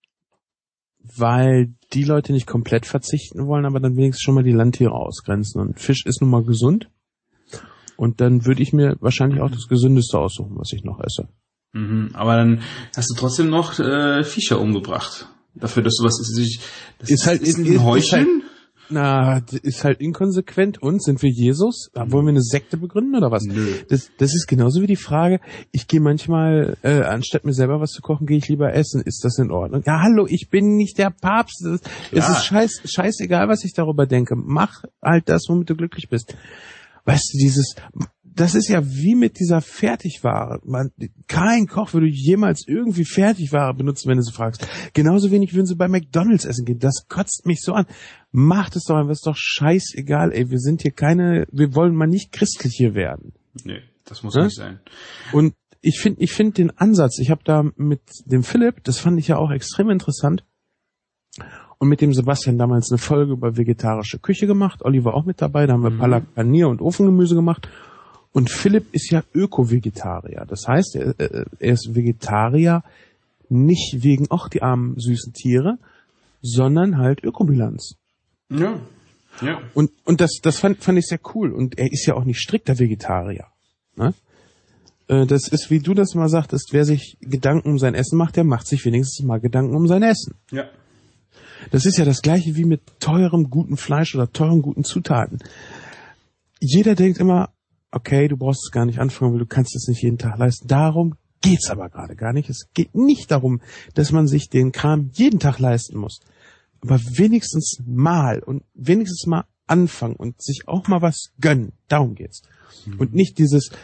weil die Leute nicht komplett verzichten wollen, aber dann wenigstens schon mal die Landtiere ausgrenzen. Und Fisch ist nun mal gesund. Und dann würde ich mir wahrscheinlich auch das Gesündeste aussuchen, was ich noch esse. Mhm, aber dann hast du trotzdem noch äh, Viecher umgebracht. Dafür, dass du was ist, das ist halt ist, ist, ein Heucheln. Ist halt, na, ist halt inkonsequent. Und sind wir Jesus? Wollen wir eine Sekte begründen oder was? Nö. Das, das ist genauso wie die Frage, ich gehe manchmal, äh, anstatt mir selber was zu kochen, gehe ich lieber essen. Ist das in Ordnung? Ja, hallo, ich bin nicht der Papst. Es ist scheiß, scheißegal, was ich darüber denke. Mach halt das, womit du glücklich bist. Weißt du, dieses, das ist ja wie mit dieser Fertigware. Man, kein Koch würde jemals irgendwie Fertigware benutzen, wenn du sie fragst. Genauso wenig würden sie bei McDonald's essen gehen. Das kotzt mich so an. Macht es doch einfach, ist doch scheißegal, ey. Wir sind hier keine, wir wollen mal nicht christlich hier werden. Nee, das muss ja? nicht sein. Und ich finde, ich finde den Ansatz, ich habe da mit dem Philipp, das fand ich ja auch extrem interessant, und mit dem Sebastian damals eine Folge über vegetarische Küche gemacht. Olli war auch mit dabei, da haben wir mhm. Palak Panier und Ofengemüse gemacht. Und Philipp ist ja Öko-Vegetarier. Das heißt, er, er ist Vegetarier nicht wegen, ach, die armen süßen Tiere, sondern halt Ökobilanz. Ja, ja. Und, und das, das fand, fand ich sehr cool. Und er ist ja auch nicht strikter Vegetarier. Ne? Das ist, wie du das mal sagtest, wer sich Gedanken um sein Essen macht, der macht sich wenigstens mal Gedanken um sein Essen. Ja. Das ist ja das Gleiche wie mit teurem, guten Fleisch oder teuren, guten Zutaten. Jeder denkt immer, okay, du brauchst es gar nicht anfangen, weil du kannst es nicht jeden Tag leisten. Darum geht's aber gerade gar nicht. Es geht nicht darum, dass man sich den Kram jeden Tag leisten muss. Aber wenigstens mal und wenigstens mal anfangen und sich auch mal was gönnen. Darum geht's. Mhm. Und nicht dieses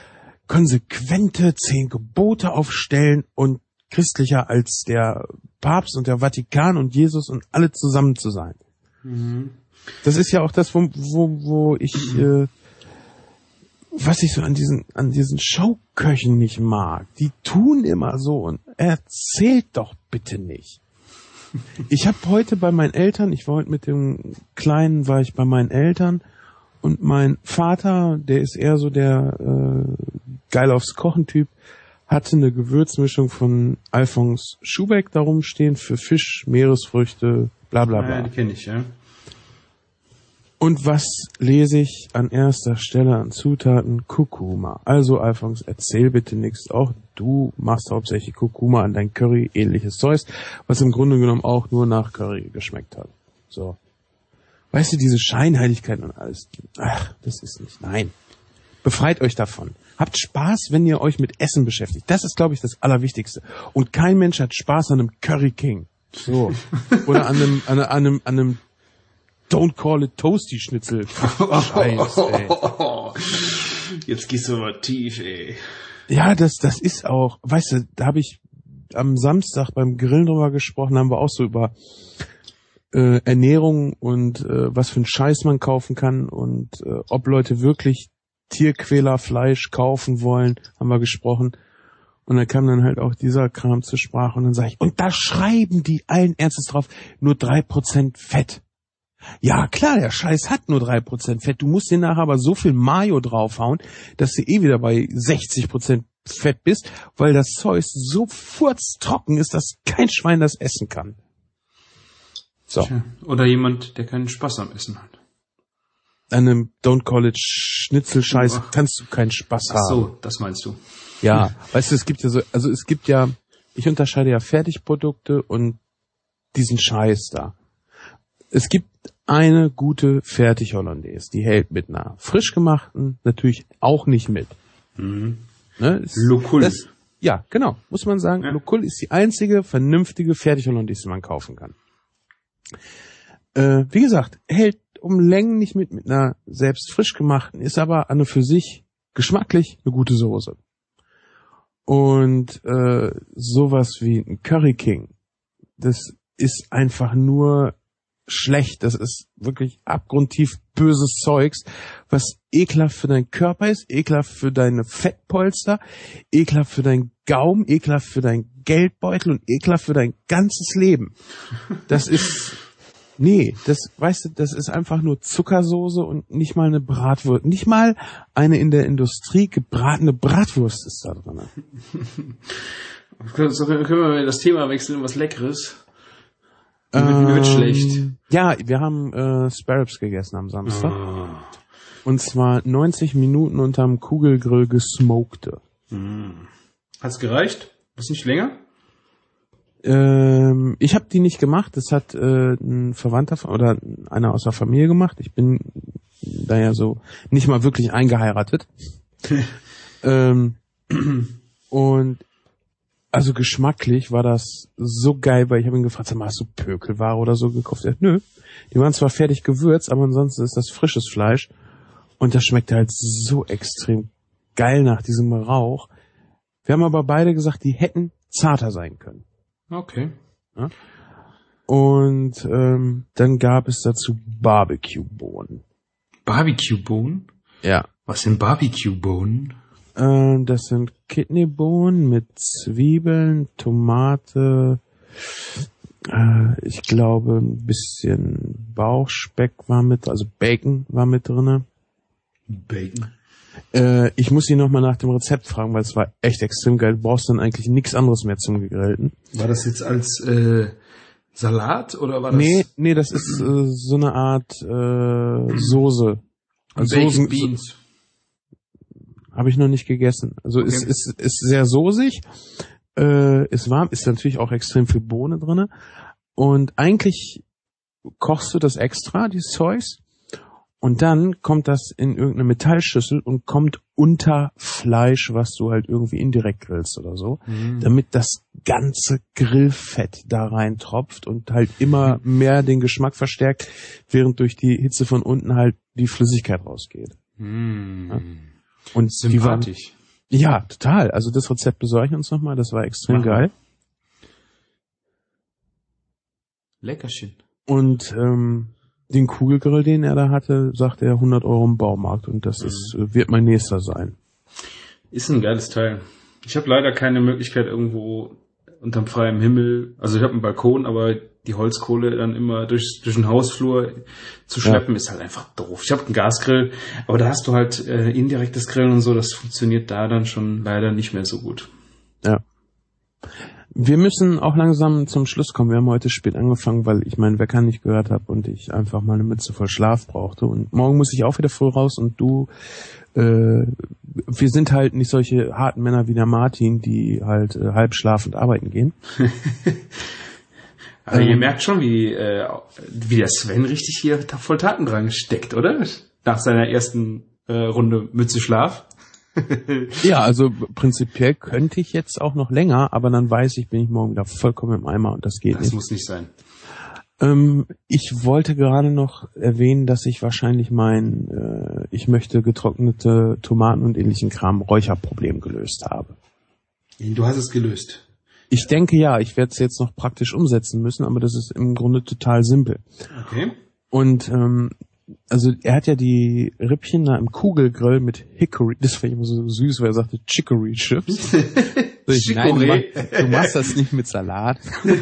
konsequente zehn Gebote aufstellen und christlicher als der Papst und der Vatikan und Jesus und alle zusammen zu sein. Mhm. Das ist ja auch das, wo, wo, wo ich, äh, was ich so an diesen, an diesen Showköchen nicht mag. Die tun immer so und erzählt doch bitte nicht. Ich habe heute bei meinen Eltern, ich war heute mit dem Kleinen, war ich bei meinen Eltern und mein Vater, der ist eher so der äh, geil aufs Kochen-Typ, hatte eine Gewürzmischung von Alphonse Schubeck da rumstehen für Fisch, Meeresfrüchte, bla bla bla. Ja, die kenne ich, ja. Und was lese ich an erster Stelle an Zutaten? Kurkuma. Also Alphonse, erzähl bitte nichts. Auch du machst hauptsächlich Kurkuma an dein Curry, ähnliches Zeug, was im Grunde genommen auch nur nach Curry geschmeckt hat. So. Weißt du, diese Scheinheiligkeit und alles. Ach, das ist nicht. Nein. Befreit euch davon. Habt Spaß, wenn ihr euch mit Essen beschäftigt. Das ist, glaube ich, das Allerwichtigste. Und kein Mensch hat Spaß an einem Curry King. So. Oder an einem, an einem, an einem, an einem Don't call it Toasty Schnitzel. Scheiß, ey. Jetzt gehst du aber tief, ey. Ja, das, das ist auch, weißt du, da habe ich am Samstag beim Grillen drüber gesprochen, haben wir auch so über äh, Ernährung und äh, was für einen Scheiß man kaufen kann und äh, ob Leute wirklich Tierquälerfleisch kaufen wollen, haben wir gesprochen. Und dann kam dann halt auch dieser Kram zur Sprache und dann sage ich, und da schreiben die allen Ernstes drauf, nur drei Prozent Fett. Ja, klar, der Scheiß hat nur drei Prozent Fett. Du musst dir nachher aber so viel Mayo draufhauen, dass du eh wieder bei sechzig Prozent Fett bist, weil das Zeug so furztrocken ist, dass kein Schwein das essen kann. So. Tja. Oder jemand, der keinen Spaß am Essen hat. An einem Don't Call It Schnitzel-Scheiß Ach. kannst du keinen Spaß Ach haben. so, das meinst du. Ja, weißt du, es gibt ja so, also es gibt ja, ich unterscheide ja Fertigprodukte und diesen Scheiß da. Es gibt eine gute Fertig-Hollandaise, die hält mit einer frisch gemachten natürlich auch nicht mit. Mhm. Ne? Es, Locul. das, ja, genau, muss man sagen. Ja. Locul ist die einzige vernünftige Fertig-Hollandaise, die man kaufen kann. Äh, wie gesagt, hält um Längen nicht mit, mit einer selbst frisch gemachten, ist aber an und für sich geschmacklich eine gute Soße. Und äh, sowas wie ein Curry King, das ist einfach nur schlecht. Das ist wirklich abgrundtief böses Zeugs, was ekelhaft für deinen Körper ist, ekelhaft für deine Fettpolster, ekelhaft für deinen Gaumen, ekelhaft für deinen Geldbeutel und ekelhaft für dein ganzes Leben. Das ist, nee, das, weißt du, das ist einfach nur Zuckersoße und nicht mal eine Bratwurst. Nicht mal eine in der Industrie gebratene Bratwurst ist da drin. Können wir das Thema wechseln, was Leckeres? Mir wird, mir wird Ähm, schlecht. Ja, wir haben äh, Spare Ribs gegessen am Samstag. Oh. Und zwar neunzig Minuten unterm Kugelgrill gesmokte. Mm. Hat's gereicht? Ist nicht länger? Ähm, ich habe die nicht gemacht. Das hat äh, ein Verwandter von, oder einer aus der Familie gemacht. Ich bin da ja so nicht mal wirklich eingeheiratet. ähm, und also geschmacklich war das so geil, weil ich habe ihn gefragt, sag mal, hast du Pökelware oder so gekauft? Er hat, nö, die waren zwar fertig gewürzt, aber ansonsten ist das frisches Fleisch und das schmeckt halt so extrem geil nach diesem Rauch. Wir haben aber beide gesagt, die hätten zarter sein können. Okay. Ja? Und ähm, dann gab es dazu Barbecue-Bohnen. Barbecue-Bohnen? Ja. Was sind Barbecue-Bohnen? Ähm, das sind Kidneybohnen mit Zwiebeln, Tomate, äh, ich glaube ein bisschen Bauchspeck war mit, also Bacon war mit drinne. Bacon? Äh, ich muss ihn nochmal nach dem Rezept fragen, weil es war echt extrem geil. Du brauchst dann eigentlich nichts anderes mehr zum Gegrillten. War das jetzt als äh, Salat oder war das? Nee, nee, das ist äh, so eine Art äh, Soße. Also Bacon Soßen, Beans. Habe ich noch nicht gegessen. Also Okay. es ist, ist sehr soßig, äh, ist warm, ist natürlich auch extrem viel Bohne drinne. Und eigentlich kochst du das extra, dieses Zeugs, und dann kommt das in irgendeine Metallschüssel und kommt unter Fleisch, was du halt irgendwie indirekt grillst oder so, Mhm. damit das ganze Grillfett da rein tropft und halt immer mehr den Geschmack verstärkt, während durch die Hitze von unten halt die Flüssigkeit rausgeht. Mm. Und die waren, Sympathisch. Ja, total. Also das Rezept besorgen uns nochmal, das war extrem Mach geil. Leckerchen. Und ähm, den Kugelgrill, den er da hatte, sagt er hundert Euro im Baumarkt und das mhm. ist wird mein nächster sein. Ist ein geiles Teil. Ich habe leider keine Möglichkeit irgendwo unterm freien Himmel, also ich habe einen Balkon, aber die Holzkohle dann immer durch durch den Hausflur zu schleppen, ja. ist halt einfach doof. Ich habe einen Gasgrill, aber da hast du halt äh, indirektes Grillen und so, das funktioniert da dann schon leider nicht mehr so gut. Ja. Wir müssen auch langsam zum Schluss kommen. Wir haben heute spät angefangen, weil ich meinen Wecker nicht gehört habe und ich einfach mal eine Mütze voll Schlaf brauchte. Und morgen muss ich auch wieder früh raus und du, äh, wir sind halt nicht solche harten Männer wie der Martin, die halt äh, halb schlafend arbeiten gehen. Aber ähm, ihr merkt schon, wie, äh, wie der Sven richtig hier voll Tatendrang steckt, oder? Nach seiner ersten äh, Runde Mütze Schlaf. Ja, also prinzipiell könnte ich jetzt auch noch länger, aber dann weiß ich, bin ich morgen wieder vollkommen im Eimer und das geht das nicht. Das muss nicht sein. Ähm, ich wollte gerade noch erwähnen, dass ich wahrscheinlich mein, äh, ich möchte getrocknete Tomaten und ähnlichen Kram Räucherproblem gelöst habe. Du hast es gelöst. Ich denke ja, ich werde es jetzt noch praktisch umsetzen müssen, aber das ist im Grunde total simpel. Okay. Und ähm, also er hat ja die Rippchen da im Kugelgrill mit Hickory, das fand ich immer so süß, weil er sagte Chicory Chips. So ich, nein, du, mach, du machst das nicht mit Salat.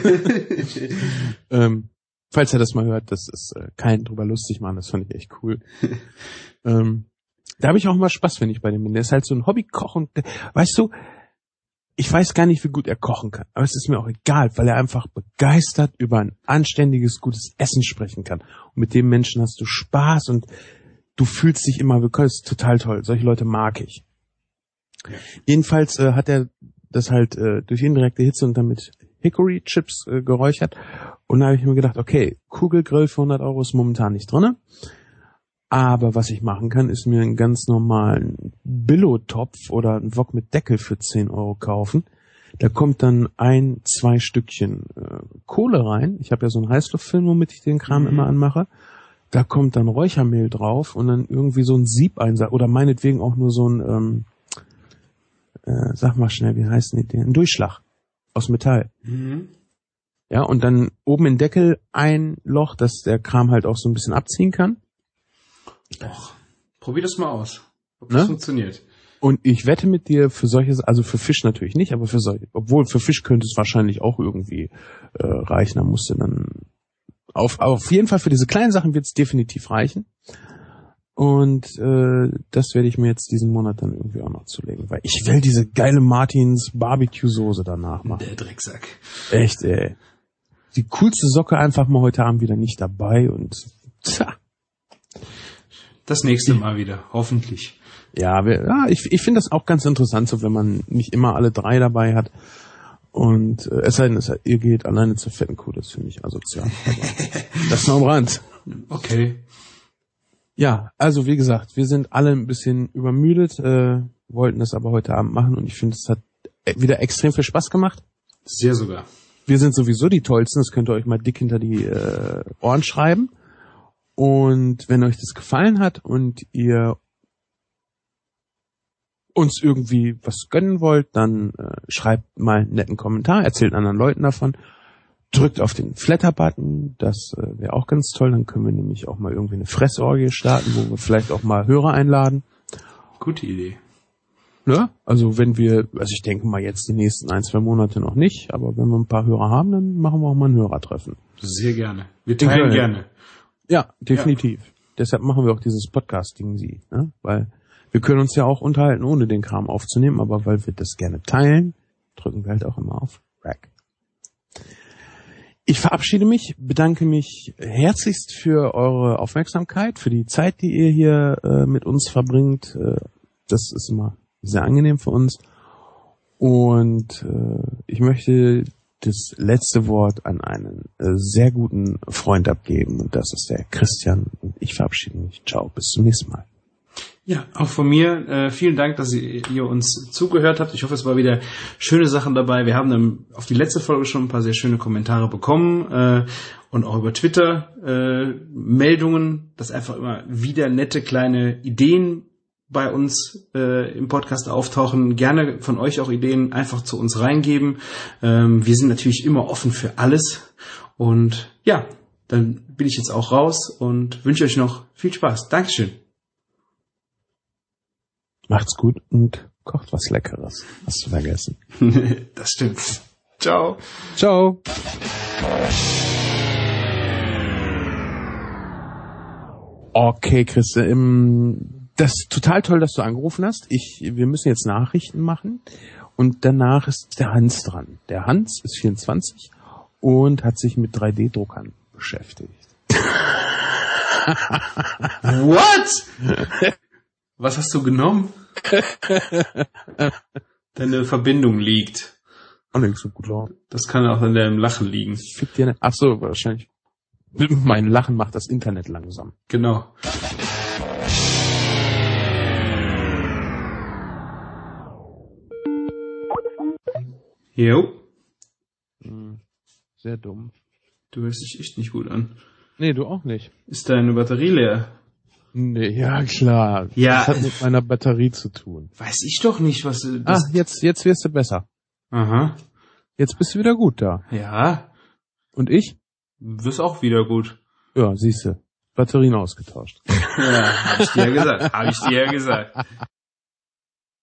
ähm, falls er das mal hört, das ist äh, kein drüber lustig machen, das fand ich echt cool. ähm, da habe ich auch immer Spaß, wenn ich bei dem bin. Der ist halt so ein Hobbykoch und weißt du, ich weiß gar nicht, wie gut er kochen kann, aber es ist mir auch egal, weil er einfach begeistert über ein anständiges, gutes Essen sprechen kann. Und mit dem Menschen hast du Spaß und du fühlst dich immer willkommen. Das ist total toll. Solche Leute mag ich. Ja. Jedenfalls äh, hat er das halt äh, durch indirekte Hitze und dann mit Hickory Chips äh, geräuchert. Und da habe ich mir gedacht, okay, Kugelgrill für hundert Euro ist momentan nicht drinne. Aber was ich machen kann, ist mir einen ganz normalen Billo-Topf oder einen Wok mit Deckel für zehn Euro kaufen. Da kommt dann ein, zwei Stückchen äh, Kohle rein. Ich habe ja so einen Heißluftfilm, womit ich den Kram mhm. immer anmache. Da kommt dann Räuchermehl drauf und dann irgendwie so ein Siebeinsatz oder meinetwegen auch nur so ein, ähm, äh, sag mal schnell, wie heißen die denn? Ein Durchschlag aus Metall. Mhm. Ja, und dann oben im Deckel ein Loch, dass der Kram halt auch so ein bisschen abziehen kann. Och, probier das mal aus, ob das ne? funktioniert. Und ich wette mit dir, für solche, also für Fisch natürlich nicht, aber für solche, obwohl für Fisch könnte es wahrscheinlich auch irgendwie äh, reichen, da musst du dann auf, auf jeden Fall für diese kleinen Sachen wird es definitiv reichen. Und äh, das werde ich mir jetzt diesen Monat dann irgendwie auch noch zulegen, weil ich will diese geile Martins Barbecue-Soße danach machen. Der Drecksack. Echt, ey. Die coolste Socke einfach mal heute Abend wieder nicht dabei und tja. Das nächste Mal wieder, hoffentlich. Ja, wir, ja ich, ich finde das auch ganz interessant, so wenn man nicht immer alle drei dabei hat. Und äh, es sei denn, es, ihr geht alleine zur fetten Kuh, das finde ich asozial. Das ist noch am Rand. Okay. Ja, also wie gesagt, wir sind alle ein bisschen übermüdet, äh, wollten das aber heute Abend machen und ich finde, es hat wieder extrem viel Spaß gemacht. Sehr sogar. Wir sind sowieso die Tollsten, das könnt ihr euch mal dick hinter die äh, Ohren schreiben. Und wenn euch das gefallen hat und ihr uns irgendwie was gönnen wollt, dann äh, schreibt mal einen netten Kommentar, erzählt anderen Leuten davon, drückt auf den Flatter-Button, das äh, wäre auch ganz toll, dann können wir nämlich auch mal irgendwie eine Fressorgie starten, wo wir vielleicht auch mal Hörer einladen. Gute Idee. Ne? Also wenn wir, also ich denke mal jetzt die nächsten ein, zwei Monate noch nicht, aber wenn wir ein paar Hörer haben, dann machen wir auch mal ein Hörertreffen. Sehr gerne. Wir teilen gerne. Ja, definitiv. Ja. Deshalb machen wir auch dieses Podcasting, sie, ne? Weil wir können uns ja auch unterhalten, ohne den Kram aufzunehmen, aber weil wir das gerne teilen, drücken wir halt auch immer auf Rack. Ich verabschiede mich, bedanke mich herzlichst für eure Aufmerksamkeit, für die Zeit, die ihr hier äh, mit uns verbringt. Äh, das ist immer sehr angenehm für uns. Und äh, ich möchte das letzte Wort an einen äh, sehr guten Freund abgeben und das ist der Christian und ich verabschiede mich. Ciao, bis zum nächsten Mal. Ja, auch von mir äh, vielen Dank, dass ihr, ihr uns zugehört habt. Ich hoffe, es war wieder schöne Sachen dabei. Wir haben dann auf die letzte Folge schon ein paar sehr schöne Kommentare bekommen äh, und auch über Twitter äh, Meldungen, dass einfach immer wieder nette kleine Ideen bei uns äh, im Podcast auftauchen, gerne von euch auch Ideen einfach zu uns reingeben. Ähm, wir sind natürlich immer offen für alles. Und ja, dann bin ich jetzt auch raus und wünsche euch noch viel Spaß. Dankeschön. Macht's gut und kocht was Leckeres. Hast du vergessen. Das stimmt. Ciao. Ciao. Okay, Chris, ähm, das ist total toll, dass du angerufen hast. Ich, wir müssen jetzt Nachrichten machen und danach ist der Hans dran. Der Hans ist vierundzwanzig und hat sich mit drei D-Druckern beschäftigt. What? Was hast du genommen? Deine Verbindung liegt. Oh, nicht so gut laut. Das kann auch an deinem Lachen liegen. Fick dir ne- Ach so, wahrscheinlich. Mein Lachen macht das Internet langsam. Genau. Jo. Hm, sehr dumm. Du hörst dich echt nicht gut an. Nee, du auch nicht. Ist deine Batterie leer? Nee, ja klar. Ja. Das hat mit meiner Batterie zu tun. Weiß ich doch nicht, was du... Ah, Das jetzt, jetzt wirst du besser. Aha. Jetzt bist du wieder gut da. Ja. Und ich? Wirst auch wieder gut. Ja, siehste. Batterien ausgetauscht. Ja, hab ich dir ja gesagt. Hab ich dir ja gesagt.